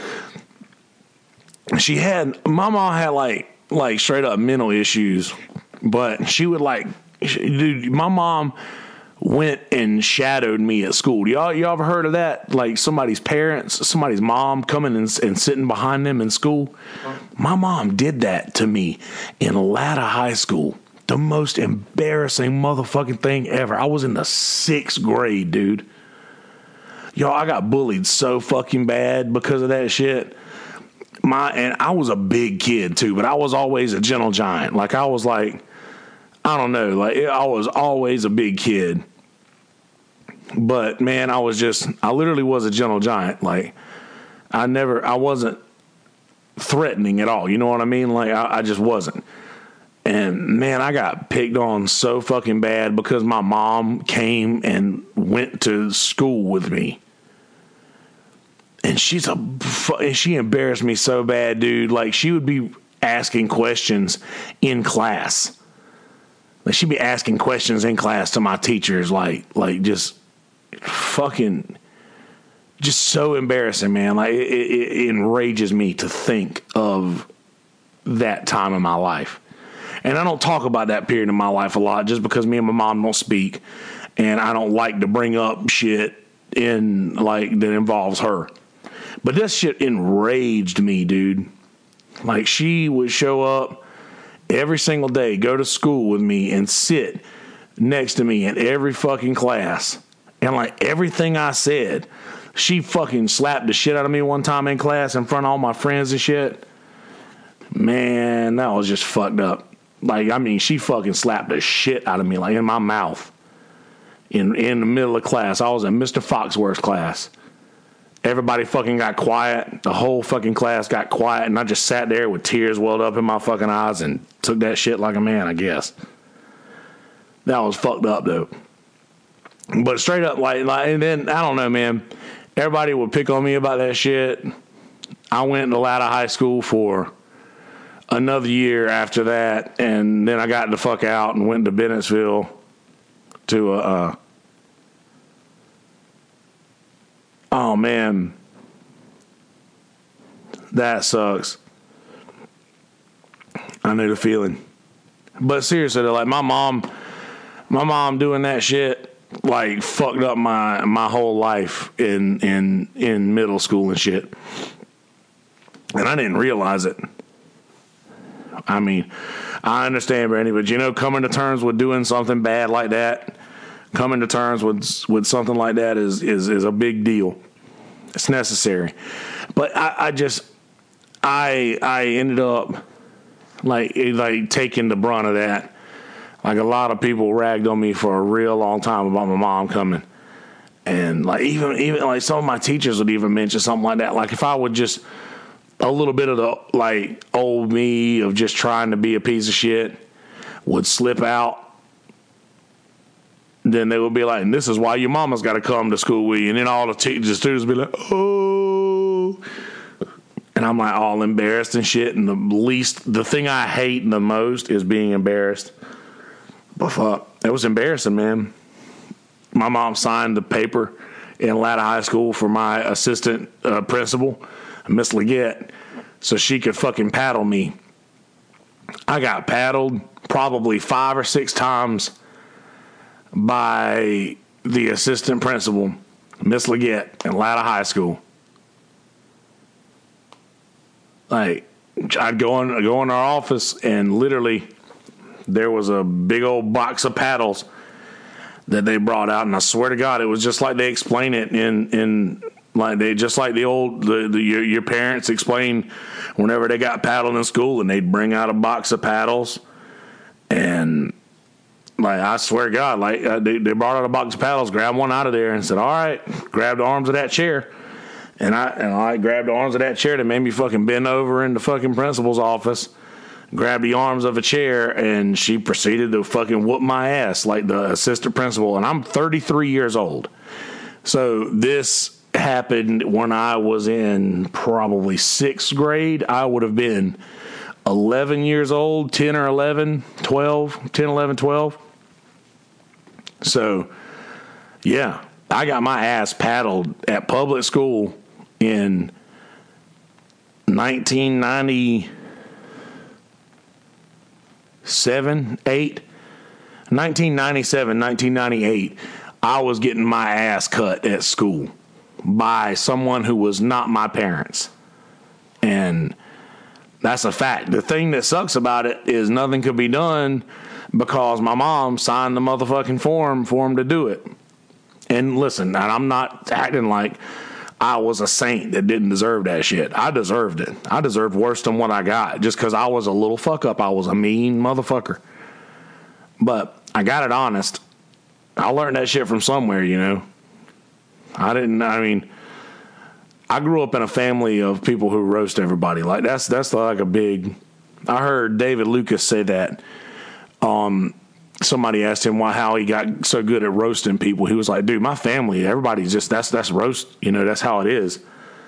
she had, my mom had, like, like, straight up mental issues, but she would, like, she, dude, my mom went and shadowed me at school. Y'all, y'all ever heard of that? Like somebody's parents, somebody's mom coming and, and sitting behind them in school. My mom did that to me in Latta High School. The most embarrassing motherfucking thing ever. I was in the sixth grade, dude. Y'all, I got bullied so fucking bad because of that shit. My and I was a big kid too, but I was always a gentle giant. Like I was like, I don't know, like I was always a big kid. But man, I was just, I literally was a gentle giant. Like I never, I wasn't threatening at all. You know what I mean? Like I, I just wasn't. And man, I got picked on so fucking bad because my mom came and went to school with me. And she's a, and she embarrassed me so bad, dude. Like she would be asking questions in class. Like she'd be asking questions in class to my teachers, like, like just fucking, just so embarrassing, man. Like it, it, it enrages me to think of that time in my life. And I don't talk about that period in my life a lot just because me and my mom don't speak. And I don't like to bring up shit in like that involves her. But this shit enraged me, dude. Like she would show up every single day, go to school with me and sit next to me in every fucking class. And like everything I said, she fucking slapped the shit out of me one time in class in front of all my friends and shit. Man, that was just fucked up. Like, I mean, she fucking slapped the shit out of me, like in my mouth. In in the middle of class. I was in Mister Foxworth's class. Everybody fucking got quiet. The whole fucking class got quiet, and I just sat there with tears welled up in my fucking eyes and took that shit like a man, I guess. That was fucked up, though. But straight up, like, like, and then, I don't know, man. Everybody would pick on me about that shit. I went to Latta High School for another year after that, and then I got the fuck out and went to Bennettsville to a, uh, oh, man. That sucks. I knew the feeling. But seriously, though, like, my mom, my mom doing that shit, like, fucked up my, my whole life in, in, in middle school and shit. And I didn't realize it. I mean, I understand, Brandy, but you know, coming to terms with doing something bad like that, coming to terms with with something like that is is, is a big deal. It's necessary. But I, I just, I I ended up like like taking the brunt of that. Like a lot of people ragged on me for a real long time about my mom coming. And like even even like some of my teachers would even mention something like that. Like if I would just a little bit of the like old me of just trying to be a piece of shit would slip out, then they would be like, and this is why your mama's got to come to school with you. And then all the teachers, the students would be like, oh. And I'm like all embarrassed and shit. And the least, the thing I hate the most is being embarrassed. But fuck, it was embarrassing, man. My mom signed the paper in Latta High School for my assistant uh, principal, Miss Leggett, so she could fucking paddle me. I got paddled probably five or six times by the assistant principal, Miss Leggett, in Latta High School. Like, I'd go in, go in our office, and literally there was a big old box of paddles that they brought out, and I swear to God, it was just like they explain it in in like they just like the old the, the your, your parents explain whenever they got paddled in school, and they'd bring out a box of paddles, and like I swear to God, like uh, they they brought out a box of paddles, grabbed one out of there, and said, "All right," grabbed the arms of that chair, and I and I grabbed the arms of that chair that made me fucking bend over in the fucking principal's office. Grabbed the arms of a chair, and she proceeded to fucking whoop my ass like the assistant principal. And I'm thirty-three years old. So this happened when I was in probably sixth grade. I would have been eleven years old, ten or eleven, twelve, ten, eleven, twelve. So, yeah, I got my ass paddled at public school in nineteen ninety. Seven, eight, nineteen ninety-seven, nineteen ninety-eight, I was getting my ass cut at school by someone who was not my parents. And that's a fact. The thing that sucks about it is nothing could be done because my mom signed the motherfucking form for him to do it. And listen, and I'm not acting like I was a saint that didn't deserve that shit. I deserved it. I deserved worse than what I got just because I was a little fuck up. I was a mean motherfucker. But I got it honest. I learned that shit from somewhere, you know. I didn't, I mean, I grew up in a family of people who roast everybody. Like, that's, that's like a big, I heard David Lucas say that. Um, Somebody asked him why how he got so good at roasting people. He was like, dude, my family, everybody's just, that's that's roast. You know, that's how it is.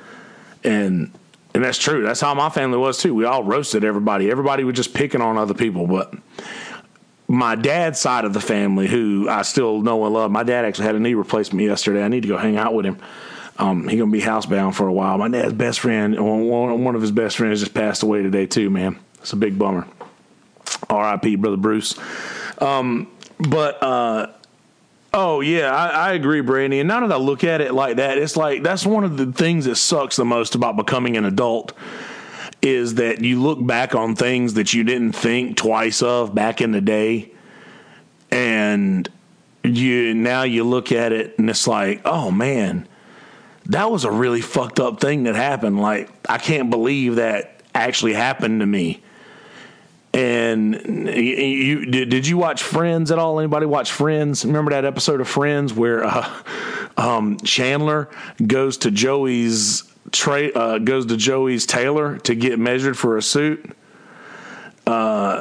And and that's true. That's how my family was, too. We all roasted everybody. Everybody was just picking on other people. But my dad's side of the family, who I still know and love, my dad actually had a knee replacement yesterday. I need to go hang out with him. Um, he's going to be housebound for a while. My dad's best friend, one, one of his best friends just passed away today, too, man. It's a big bummer. R I P, Brother Bruce. Um, but, uh, oh yeah, I, I agree, Brandy. And now that I look at it like that, it's like, that's one of the things that sucks the most about becoming an adult is that you look back on things that you didn't think twice of back in the day. And you, now you look at it and it's like, oh man, that was a really fucked up thing that happened. Like, I can't believe that actually happened to me. And you, you did, did you watch Friends at all? Anybody watch Friends? Remember that episode of Friends where uh, um, Chandler goes to Joey's tra- uh, goes to Joey's tailor to get measured for a suit? Uh,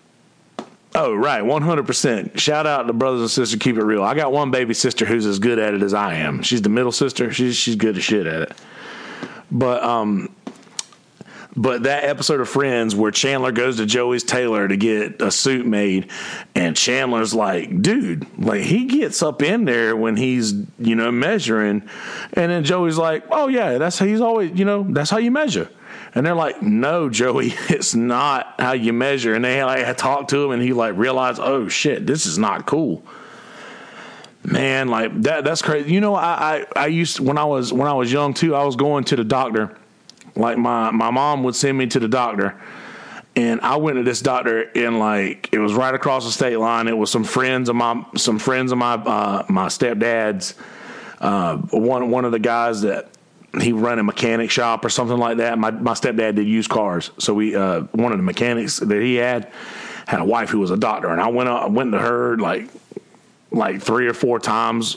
oh, right, one hundred percent. Shout out to brothers and sisters. Keep it real. I got one baby sister who's as good at it as I am. She's the middle sister. She's she's good as shit at it. But um. But that episode of Friends where Chandler goes to Joey's tailor to get a suit made, and Chandler's like, dude, like he gets up in there when he's, you know, measuring. And then Joey's like, oh, yeah, that's how he's always, you know, that's how you measure. And they're like, no, Joey, it's not how you measure. And they like talk to him, and he like realized, oh, shit, this is not cool. Man, like that that's crazy. You know, I, I, I used to, when I was when I was young, too, I was going to the doctor. Like my, my mom would send me to the doctor, And I went to this doctor, and like it was right across the state line. It was some friends of my some friends of my uh, my stepdad's. Uh, one one of the guys that he ran a mechanic shop or something like that. My my stepdad did used cars, so we uh, one of the mechanics that he had had a wife who was a doctor, and I went up, I went to her like like three or four times,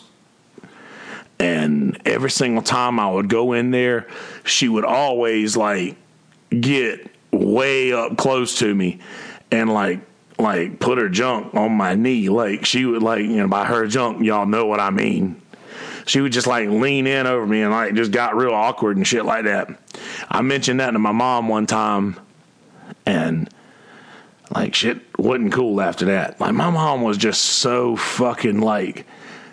and every single time I would go in there, she would always like get way up close to me and like like put her junk on my knee. Like she would like, you know, by her junk, y'all know what I mean. She would just like lean in over me and like just got real awkward and shit like that. I mentioned that to my mom one time, and like shit wasn't cool after that. Like my mom was just so fucking like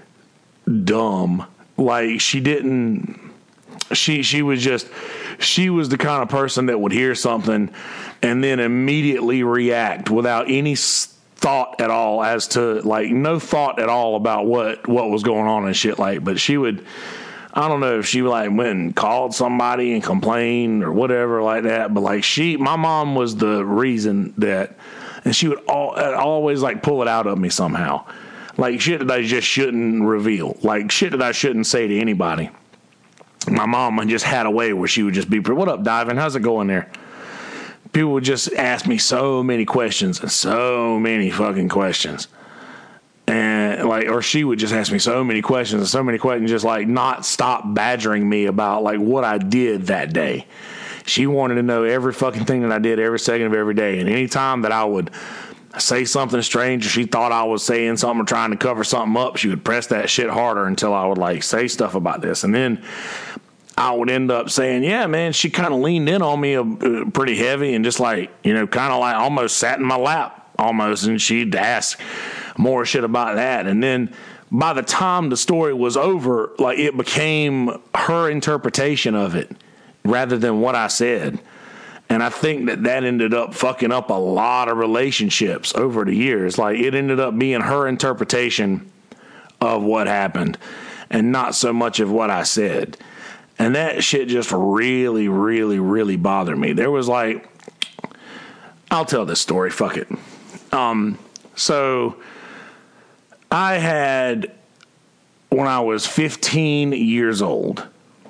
dumb. Like she didn't, she, she was just, she was the kind of person that would hear something and then immediately react without any thought at all as to like no thought at all about what, what was going on and shit like, but she would, I don't know if she like went and called somebody and complained or whatever like that, but like she, my mom was the reason that, and she would all, always like pull it out of me somehow. Like shit that I just shouldn't reveal, like shit that I shouldn't say to anybody. My mom just had a way where she would just be, what up, Divan? How's it going there? People would just ask me so many questions and so many fucking questions. And like, or she would just ask me so many questions and so many questions, just like not stop badgering me about like what I did that day. She wanted to know every fucking thing that I did every second of every day. And any time that I would say something strange, or she thought I was saying something or trying to cover something up, she would press that shit harder until I would like say stuff about this. And then I would end up saying, yeah, man, she kind of leaned in on me uh, pretty heavy and just like, you know, kind of like almost sat in my lap almost. And she'd ask more shit about that. And then by the time the story was over, like it became her interpretation of it rather than what I said. And I think that that ended up fucking up a lot of relationships over the years. Like it ended up being her interpretation of what happened and not so much of what I said. And that shit just really, really, really bothered me. There was like, I'll tell this story. Fuck it. Um, so I had, when I was fifteen years old,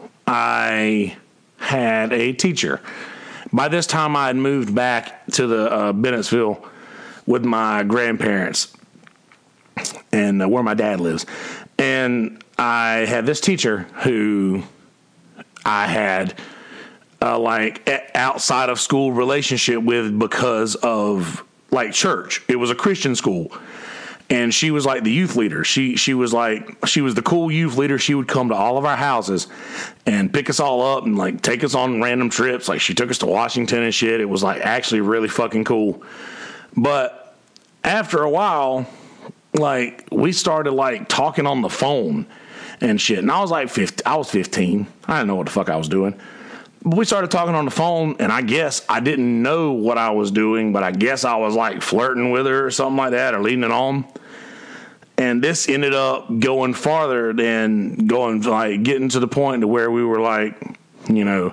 I had a teacher. By this time, I had moved back to the uh, Bennettsville with my grandparents and uh, where my dad lives. And I had this teacher who I had uh, like a- outside of school relationship with because of like church. It was a Christian school. And she was like the youth leader. She she was like, she was the cool youth leader. She would come to all of our houses and pick us all up and like take us on random trips. Like she took us to Washington and shit. It was like actually really fucking cool. But after a while, like we started like talking on the phone and shit. And I was like fifteen, I was fifteen. I didn't know what the fuck I was doing. But we started talking on the phone, and I guess I didn't know what I was doing, but I guess I was like flirting with her or something like that, or leading it on. And this ended up going farther than going, like getting to the point to where we were like, you know,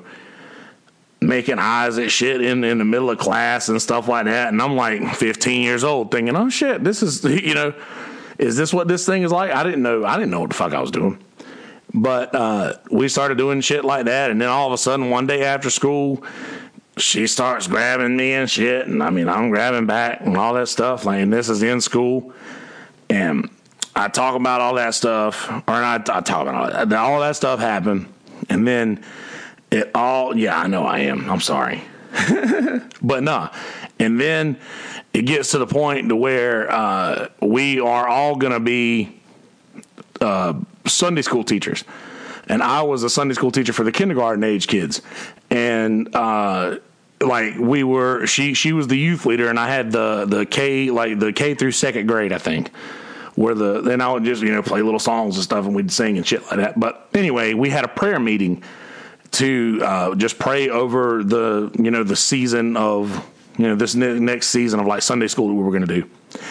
making eyes at shit in, in the middle of class and stuff like that. And I'm like fifteen years old thinking, oh shit, this is, you know, is this what this thing is like? I didn't know. I didn't know what the fuck I was doing. But uh, we started doing shit like that. And then all of a sudden, one day after school, she starts grabbing me and shit. And I mean, I'm grabbing back and all that stuff. Like, and this is in school. And I talk about all that stuff. Or not, I talk about all that. All that stuff happened. And then it all, yeah, I know I am. I'm sorry. But nah. And then it gets to the point to where uh, we are all going to be uh, Sunday school teachers. And I was a Sunday school teacher for the kindergarten age kids. And uh, like we were, she she was the youth leader, and I had the the K like the K through second grade, I think. Where the then I would just you know play little songs and stuff, and we'd sing and shit like that. But anyway, we had a prayer meeting to uh, just pray over the you know the season of you know this ne- next season of like Sunday school that we were going to do.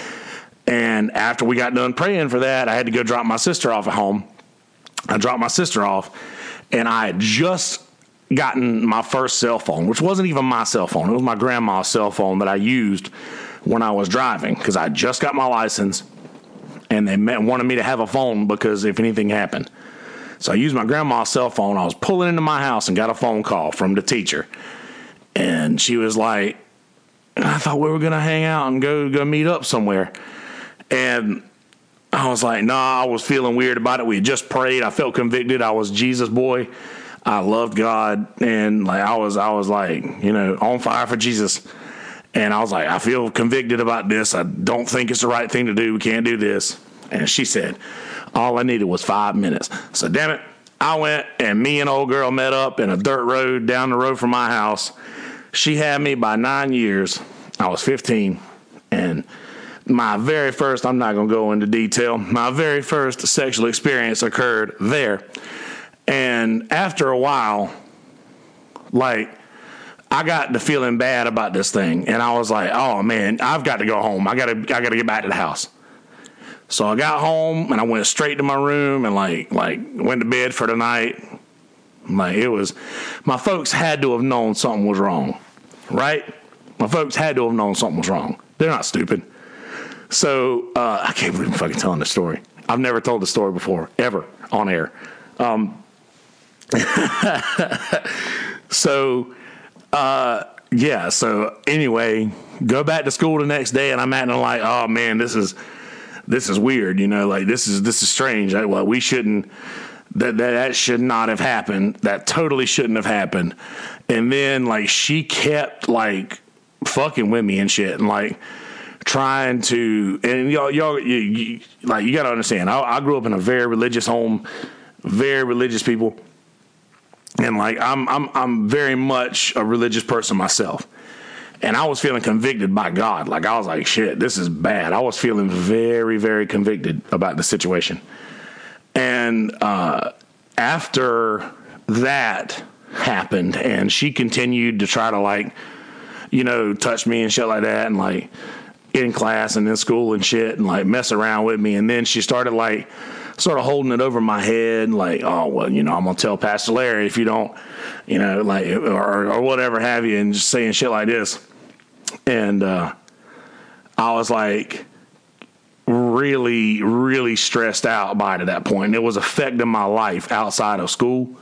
And after we got done praying for that, I had to go drop my sister off at home. I dropped my sister off, and I had just gotten my first cell phone, which wasn't even my cell phone. It was my grandma's cell phone that I used when I was driving because I just got my license and they met, wanted me to have a phone because if anything happened. So I used my grandma's cell phone. I was pulling into my house and got a phone call from the teacher. And she was like, I thought we were going to hang out and go, go meet up somewhere. And I was like, nah, I was feeling weird about it. We had just prayed. I felt convicted. I was Jesus boy. I loved God. And like, I was, I was like, you know, on fire for Jesus. And I was like, I feel convicted about this. I don't think it's the right thing to do. We can't do this. And she said, all I needed was five minutes. So damn it. I went and me and old girl met up in a dirt road down the road from my house. She had me by nine years. I was fifteen. And my very first, I'm not going to go into detail, my very first sexual experience occurred there. And after a while, like, I got to feeling bad about this thing. And I was like, oh, man, I've got to go home. I got to I got to get back to the house. So I got home, and I went straight to my room and, like, like went to bed for the night. Like, it was, my folks had to have known something was wrong, right? My folks had to have known something was wrong. They're not stupid. So, uh, I can't believe I'm fucking telling this story. I've never told the story before, ever, on air. Um, so, uh, yeah, so anyway, go back to school the next day, and I'm acting like, oh, man, this is, this is weird, you know, like, this is, this is strange. I, well, we shouldn't, that, that, that should not have happened. That totally shouldn't have happened. And then, like, she kept, like, fucking with me and shit, and, like, trying to, and y'all, y'all, you, you, like, you got to understand, I, I grew up in a very religious home, very religious people, and like, I'm, I'm, I'm very much a religious person myself, and I was feeling convicted by God. Like, I was like, shit, this is bad. I was feeling very, very convicted about the situation, and uh, after that happened, and she continued to try to, like, you know, touch me and shit like that, and like, in class and in school and shit, and like mess around with me. And then she started like sort of holding it over my head, like, oh, well, you know, I'm going to tell Pastor Larry if you don't, you know, like, or, or whatever have you, and just saying shit like this. And uh, I was like really, really stressed out by it at that point. It was affecting my life outside of school.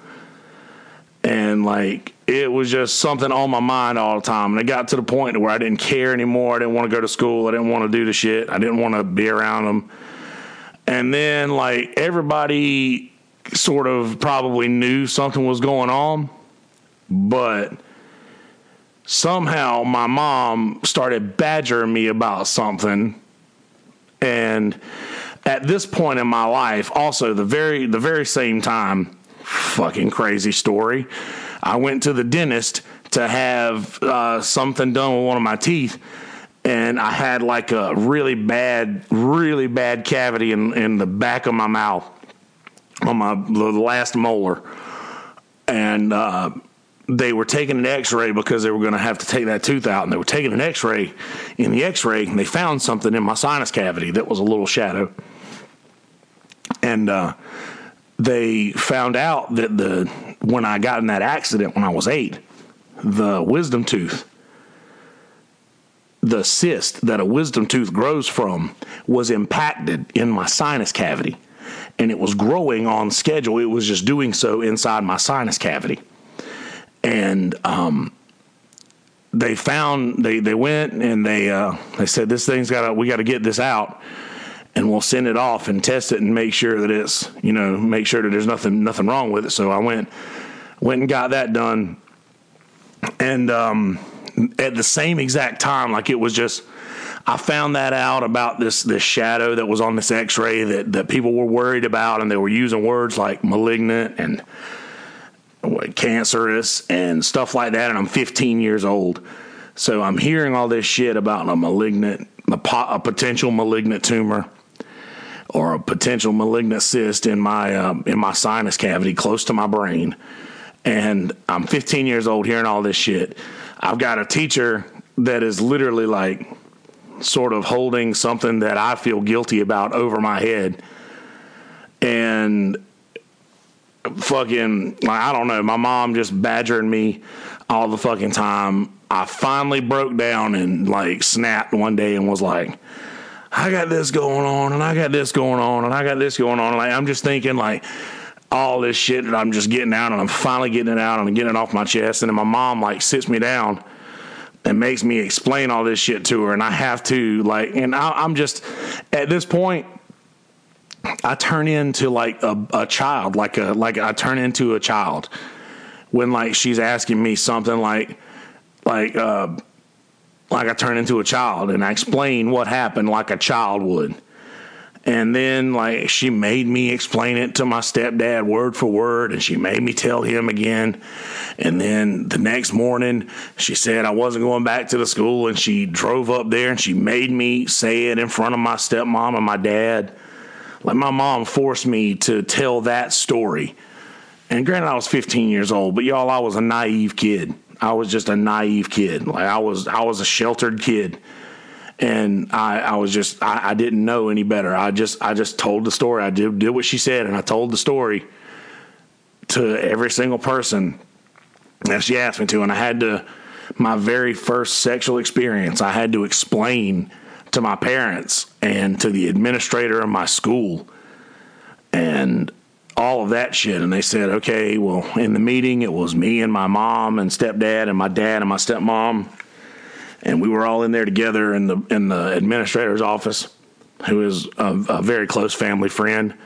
And like, it was just something on my mind all the time. And it got to the point where I didn't care anymore. I didn't want to go to school. I didn't want to do the shit. I didn't want to be around them. And then, like, everybody sort of probably knew something was going on. But somehow my mom started badgering me about something. And at this point in my life, also the very, the very same time, fucking crazy story, I went to the dentist to have uh, something done with one of my teeth, and I had like a really bad, really bad cavity in, in the back of my mouth on my the last molar, and uh, they were taking an x-ray because they were going to have to take that tooth out, and they were taking an x-ray. In the x-ray, and they found something in my sinus cavity that was a little shadow, and uh, they found out that the when I got in that accident when I was eight, the wisdom tooth, the cyst that a wisdom tooth grows from, was impacted in my sinus cavity, and it was growing on schedule. It was just doing so inside my sinus cavity. And um, they found they they went and they uh, they said, this thing's got to we got to get this out. And we'll send it off and test it and make sure that it's, you know, make sure that there's nothing nothing wrong with it. So I went went and got that done. And um, at the same exact time, like, it was just, I found that out about this this shadow that was on this x-ray that, that people were worried about, and they were using words like malignant and cancerous and stuff like that. And I'm fifteen years old. So I'm hearing all this shit about a malignant, a, po- a potential malignant tumor, or a potential malignant cyst in my uh, in my sinus cavity close to my brain. And I'm fifteen years old hearing all this shit. I've got a teacher that is literally like sort of holding something that I feel guilty about over my head. And fucking, like, I don't know, my mom just badgering me all the fucking time. I finally broke down and, like, snapped one day and was like, I got this going on, and I got this going on, and I got this going on. Like, I'm just thinking, like, all this shit that I'm just getting out, and I'm finally getting it out, and I'm getting it off my chest. And then my mom, like, sits me down and makes me explain all this shit to her, and I have to, like, and I, I'm just, at this point, I turn into, like, a, a child, like, a, like, I turn into a child when, like, she's asking me something, like, like, uh, like I turn into a child, and I explain what happened like a child would. And then, like, she made me explain it to my stepdad word for word, and she made me tell him again. And then the next morning, she said I wasn't going back to the school, and she drove up there, and she made me say it in front of my stepmom and my dad. Like, my mom forced me to tell that story. And granted, I was fifteen years old, but y'all, I was a naive kid. I was just a naive kid. Like, I was, I was a sheltered kid. And I, I was just, I, I didn't know any better. I just, I just told the story. I did, did what she said, and I told the story to every single person that she asked me to. And I had to, my very first sexual experience, I had to explain to my parents and to the administrator of my school and all of that shit. And they said, okay, well, in the meeting, it was me and my mom and stepdad and my dad and my stepmom. And we were all in there together in the in the administrator's office, who is a, a very close family friend.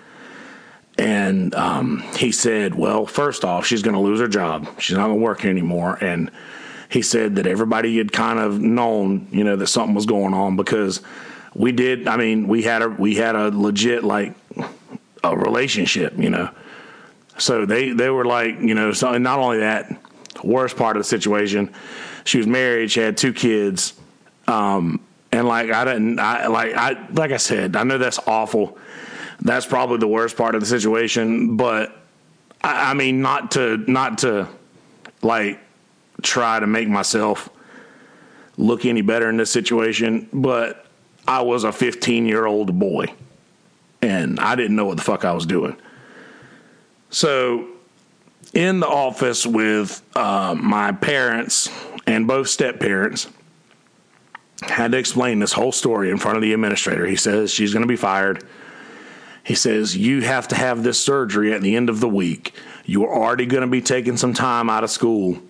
And um, he said, well, first off, she's going to lose her job. She's not going to work anymore. And he said that everybody had kind of known, you know, that something was going on, because we did. I mean, we had a we had a legit, like, a relationship, you know. So they, they were like, you know, so not only that, worst part of the situation, she was married, she had two kids, um, and like I didn't, I like I like I said, I know that's awful. That's probably the worst part of the situation, but I, I mean, not to not to like try to make myself look any better in this situation, but I was a fifteen-year-old boy, and I didn't know what the fuck I was doing. So in the office with uh, my parents and both step-parents, had to explain this whole story in front of the administrator. He says she's going to be fired. He says, you have to have this surgery at the end of the week. You are already going to be taking some time out of school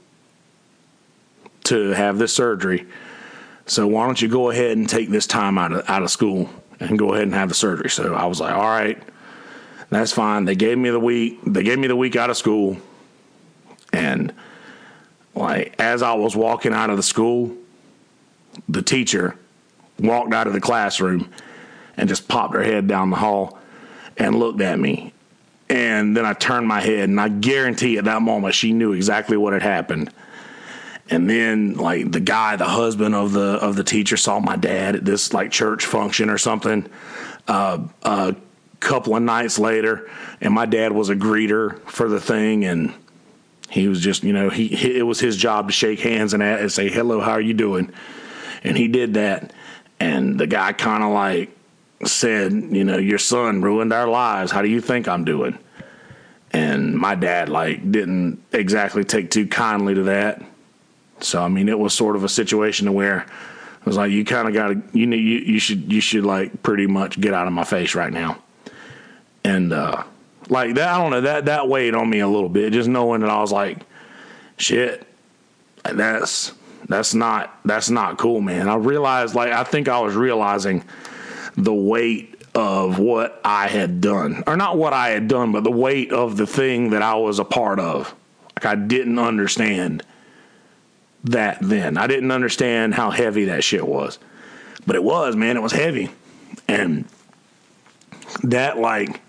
to have this surgery. So why don't you go ahead and take this time out of, out of school and go ahead and have the surgery? So I was like, all right, that's fine. They gave me the week. They gave me the week out of school. And like, as I was walking out of the school, the teacher walked out of the classroom and just popped her head down the hall and looked at me. And then I turned my head, and I guarantee at that moment she knew exactly what had happened. And then, like, the guy, the husband of the of the teacher, saw my dad at this, like, church function or something uh, a couple of nights later, and my dad was a greeter for the thing, and he was just, you know, he, he it was his job to shake hands and, and say, hello, how are you doing? And he did that, and the guy kind of, like, said, you know, your son ruined our lives. How do you think I'm doing? And my dad, like, didn't exactly take too kindly to that. So, I mean, it was sort of a situation where it was like, you kind of got to, you know, you, you should, you should like pretty much get out of my face right now. And, uh, like that, I don't know, that, that weighed on me a little bit, just knowing that I was like, shit, that's, that's not, that's not cool, man. I realized, like, I think I was realizing the weight of what I had done, or not what I had done, but the weight of the thing that I was a part of. Like, I didn't understand that then. I didn't understand how heavy that shit was, but it was, man, it was heavy. And that, like,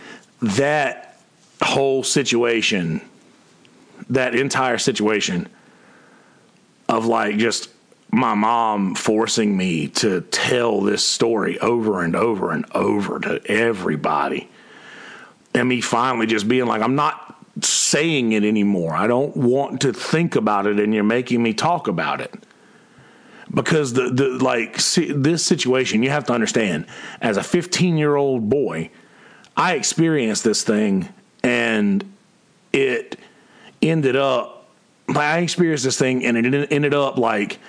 that whole situation, that entire situation of, like, just my mom forcing me to tell this story over and over and over to everybody, and me finally just being like, I'm not saying it anymore. I don't want to think about it, and you're making me talk about it. Because the, the like see, this situation, you have to understand, as a fifteen-year-old boy, I experienced this thing, and it ended up, I experienced this thing and it ended up like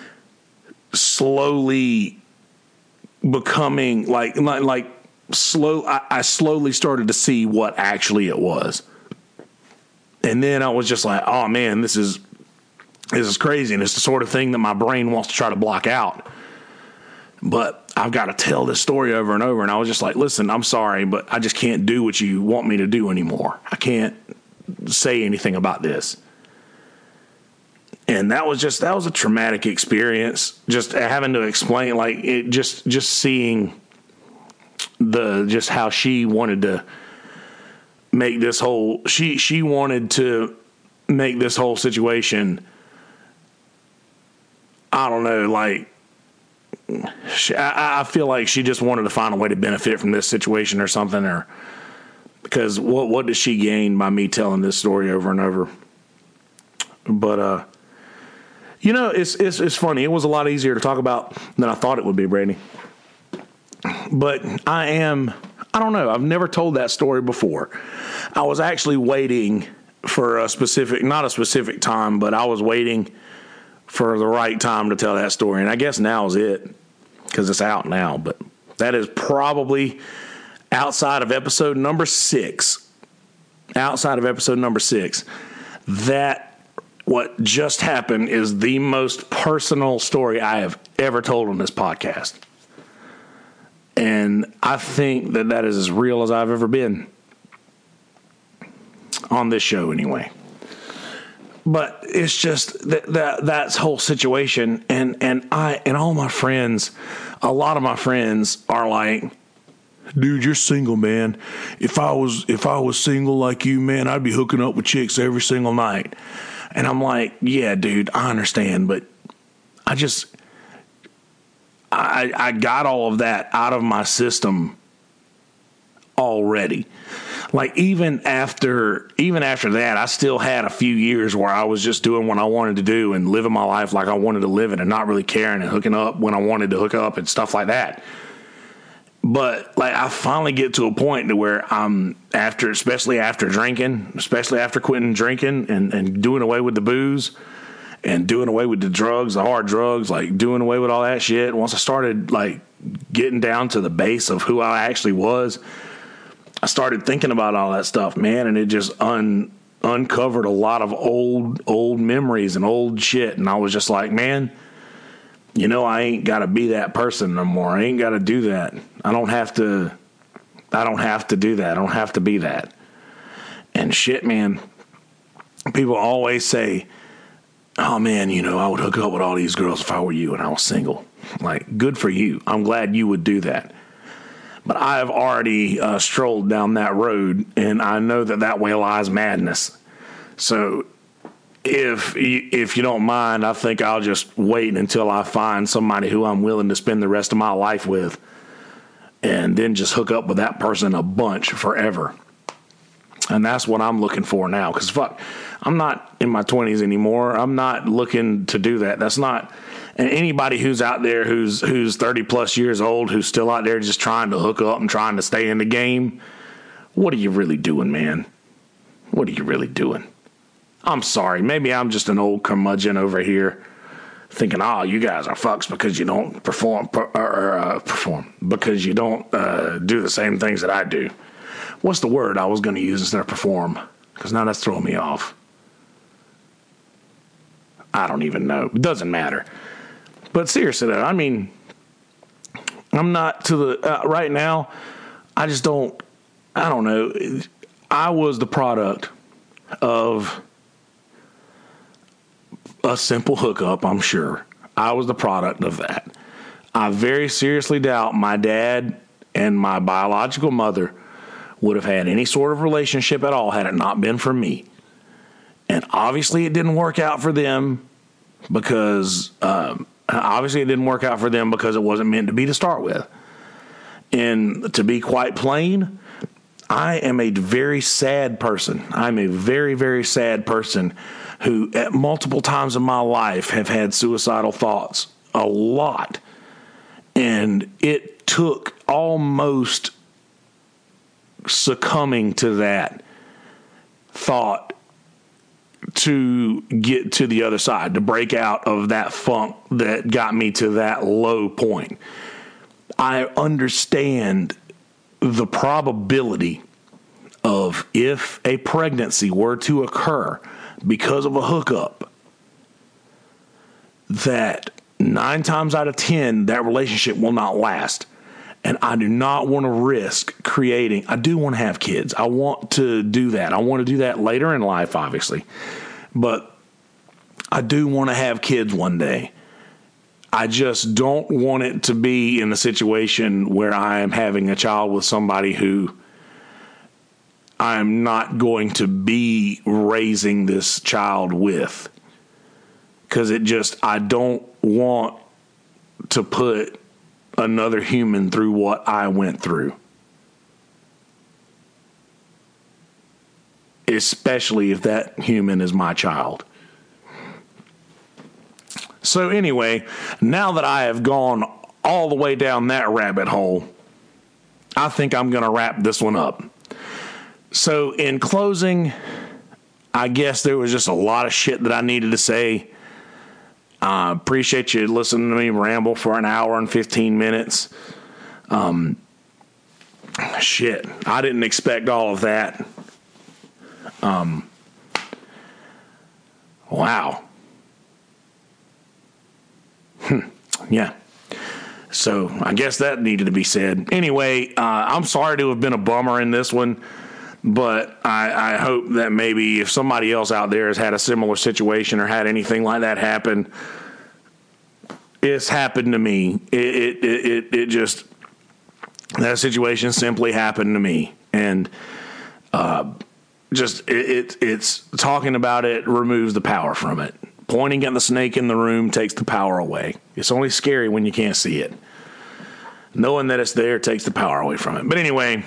slowly becoming like, like, like slow. I, I slowly started to see what actually it was. And then I was just like, oh man, this is, this is crazy. And it's the sort of thing that my brain wants to try to block out. But I've got to tell this story over and over. And I was just like, listen, I'm sorry, but I just can't do what you want me to do anymore. I can't say anything about this. And that was just, that was a traumatic experience. Just having to explain, like it just, just seeing the, just how she wanted to make this whole, she, she wanted to make this whole situation, I don't know, like, she, I, I feel like she just wanted to find a way to benefit from this situation or something, or because what, what does she gain by me telling this story over and over? But, uh, you know, it's, it's, it's funny. It was a lot easier to talk about than I thought it would be, Brady. But I am, I don't know. I've never told that story before. I was actually waiting for a specific, not a specific time, but I was waiting for the right time to tell that story. And I guess now is it, because it's out now. But that is probably outside of episode number six. Outside of episode number six. That what just happened is the most personal story I have ever told on this podcast. And I think that that is as real as I've ever been. On this show, anyway. But it's just that, that that's whole situation, and and I and all my friends, a lot of my friends are like, dude, you're single, man. If I was if I was single like you, man, I'd be hooking up with chicks every single night. And I'm like, yeah, dude, I understand, but I just I I got all of that out of my system already. Like even after, even after that, I still had a few years where I was just doing what I wanted to do and living my life like I wanted to live it and not really caring and hooking up when I wanted to hook up and stuff like that. But like I finally get to a point to where I'm after, especially after drinking, especially after quitting drinking and, and doing away with the booze and doing away with the drugs, the hard drugs, like doing away with all that shit. Once I started like getting down to the base of who I actually was, I started thinking about all that stuff, man, and it just un, uncovered a lot of old, old memories and old shit. And I was just like, man, you know, I ain't got to be that person no more. I ain't got to do that. I don't have to, I don't have to do that. I don't have to be that. And shit, man, people always say, oh, man, you know, I would hook up with all these girls if I were you and I was single. Like, good for you. I'm glad you would do that. But I have already uh, strolled down that road, and I know that that way lies madness. So if if you don't mind, I think I'll just wait until I find somebody who I'm willing to spend the rest of my life with, and then just hook up with that person a bunch forever. And that's what I'm looking for now. Because, fuck, I'm not in my twenties anymore. I'm not looking to do that. That's not... And anybody who's out there who's who's thirty plus years old, who's still out there just trying to hook up and trying to stay in the game, what are you really doing, man? What are you really doing? I'm sorry. Maybe I'm just an old curmudgeon over here thinking, oh, you guys are fucks because you don't perform, per, or, uh, perform because you don't uh, do the same things that I do. What's the word I was going to use instead of perform? Because now that's throwing me off. I don't even know. It doesn't matter. But seriously, though, I mean, I'm not to the, uh, right now, I just don't, I don't know. I was the product of a simple hookup, I'm sure. I was the product of that. I very seriously doubt my dad and my biological mother would have had any sort of relationship at all had it not been for me. And obviously it didn't work out for them because, um, obviously it didn't work out for them because it wasn't meant to be to start with. And to be quite plain, I am a very sad person. I'm a very, very sad person who at multiple times in my life have had suicidal thoughts. A lot. And it took almost succumbing to that thought to get to the other side, to break out of that funk that got me to that low point. I understand the probability of if a pregnancy were to occur because of a hookup, that nine times out of ten, that relationship will not last. And I do not want to risk creating, I do want to have kids. I want to do that. I want to do that later in life, obviously. But I do want to have kids one day. I just don't want it to be in a situation where I am having a child with somebody who I'm not going to be raising this child with. Because it just, I don't want to put another human through what I went through. Especially if that human is my child. So anyway, now that I have gone all the way down that rabbit hole, I think I'm going to wrap this one up. So in closing, I guess there was just a lot of shit that I needed to say. I uh, appreciate you listening to me ramble for an hour and fifteen minutes. Um, shit, I didn't expect all of that. Um, wow. Hmm. Yeah. So I guess that needed to be said. Anyway, uh, I'm sorry to have been a bummer in this one, but I, I hope that maybe if somebody else out there has had a similar situation or had anything like that happen, it's happened to me. It, it, it, it, it just, that situation simply happened to me. And, uh, just, it, it, it's talking about it removes the power from it. Pointing at the snake in the room takes the power away. It's only scary when you can't see it. Knowing that it's there takes the power away from it. But anyway,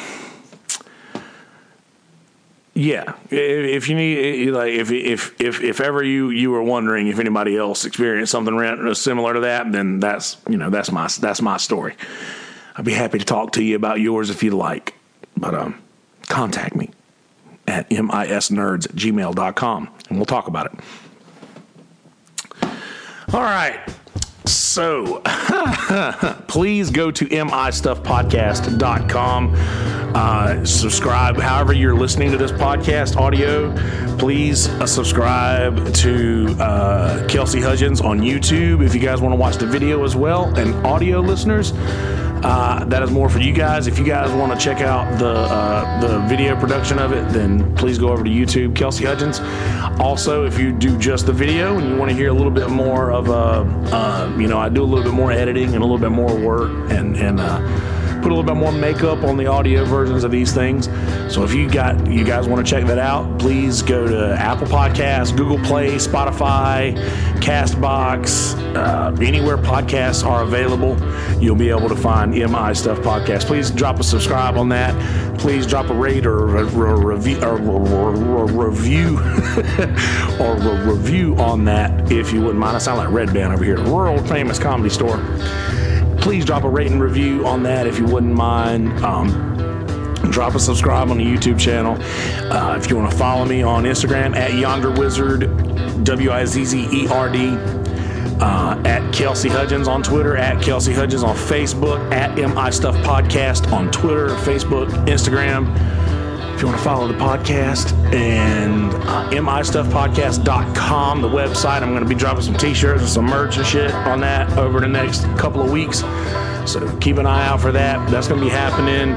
yeah, if you need, like, if if if if ever you you were wondering if anybody else experienced something similar to that, then that's you know that's my that's my story. I'd be happy to talk to you about yours if you like, but um, contact me at misnerds at gmail dot com and we'll talk about it. All right. So please go to m i stuff podcast dot com. Uh, subscribe however you're listening to this podcast audio. Please uh, subscribe to uh, Kelsey Hudgens on YouTube if you guys want to watch the video as well. And audio listeners, uh, that is more for you guys. If you guys want to check out the uh, the video production of it, then please go over to YouTube, Kelsey Hudgens. Also, if you do just the video and you want to hear a little bit more of a, uh, you know, I do a little bit more editing and a little bit more work and and uh, put a little bit more makeup on the audio versions of these things. So if you got you guys want to check that out, please go to Apple Podcasts, Google Play, Spotify, Castbox, uh, anywhere podcasts are available. You'll be able to find M I Stuff Podcast. Please drop a subscribe on that. Please drop a rate or a, a review or a, a review or a review on that if you wouldn't mind. I sound like Red Band over here, world famous comedy store. Please drop a rate and review on that if you wouldn't mind. Um, drop a subscribe on the YouTube channel. Uh, if you want to follow me on Instagram at Yonder Wizard, W I Z Z E R D. Uh, at Kelsey Hudgens on Twitter, at Kelsey Hudgens on Facebook, at M I Stuff Podcast on Twitter, Facebook, Instagram. If you want to follow the podcast, and uh, m i stuff podcast dot com, the website. I'm going to be dropping some t-shirts and some merch and shit on that over the next couple of weeks. So keep an eye out for that. That's going to be happening.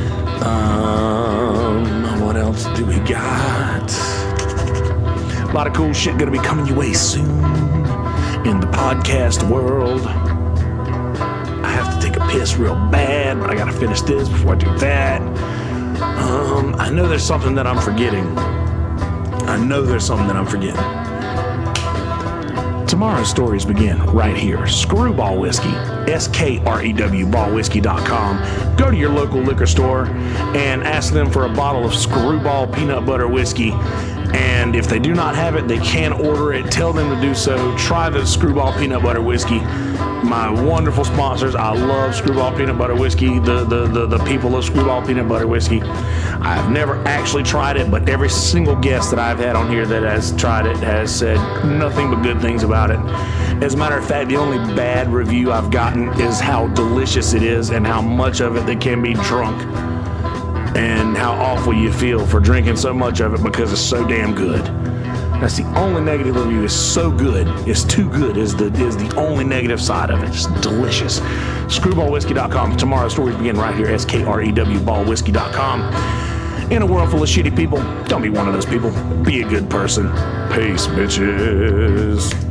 Um, what else do we got? A lot of cool shit going to be coming your way soon in the podcast world. I have to take a piss real bad, but I got to finish this before I do that. Um, I know there's something that I'm forgetting. I know there's something that I'm forgetting. Tomorrow's stories begin right here. Screwball Whiskey, S K R E W, ball whiskey dot com. Go to your local liquor store and ask them for a bottle of Screwball peanut butter whiskey. And if they do not have it, they can order it. Tell them to do so. Try the Screwball Peanut Butter Whiskey. My wonderful sponsors. I love Screwball Peanut Butter Whiskey. The, the, the, the people of Screwball Peanut Butter Whiskey. I've never actually tried it, but every single guest that I've had on here that has tried it has said nothing but good things about it. As a matter of fact, the only bad review I've gotten is how delicious it is and how much of it that can be drunk. And how awful you feel for drinking so much of it because it's so damn good. That's the only negative review. It's so good. It's too good is the is the only negative side of it. It's delicious. Screwball Whiskey dot com. Tomorrow's stories begin right here. S K R E W ball whiskey dot com. In a world full of shitty people, don't be one of those people. Be a good person. Peace, bitches.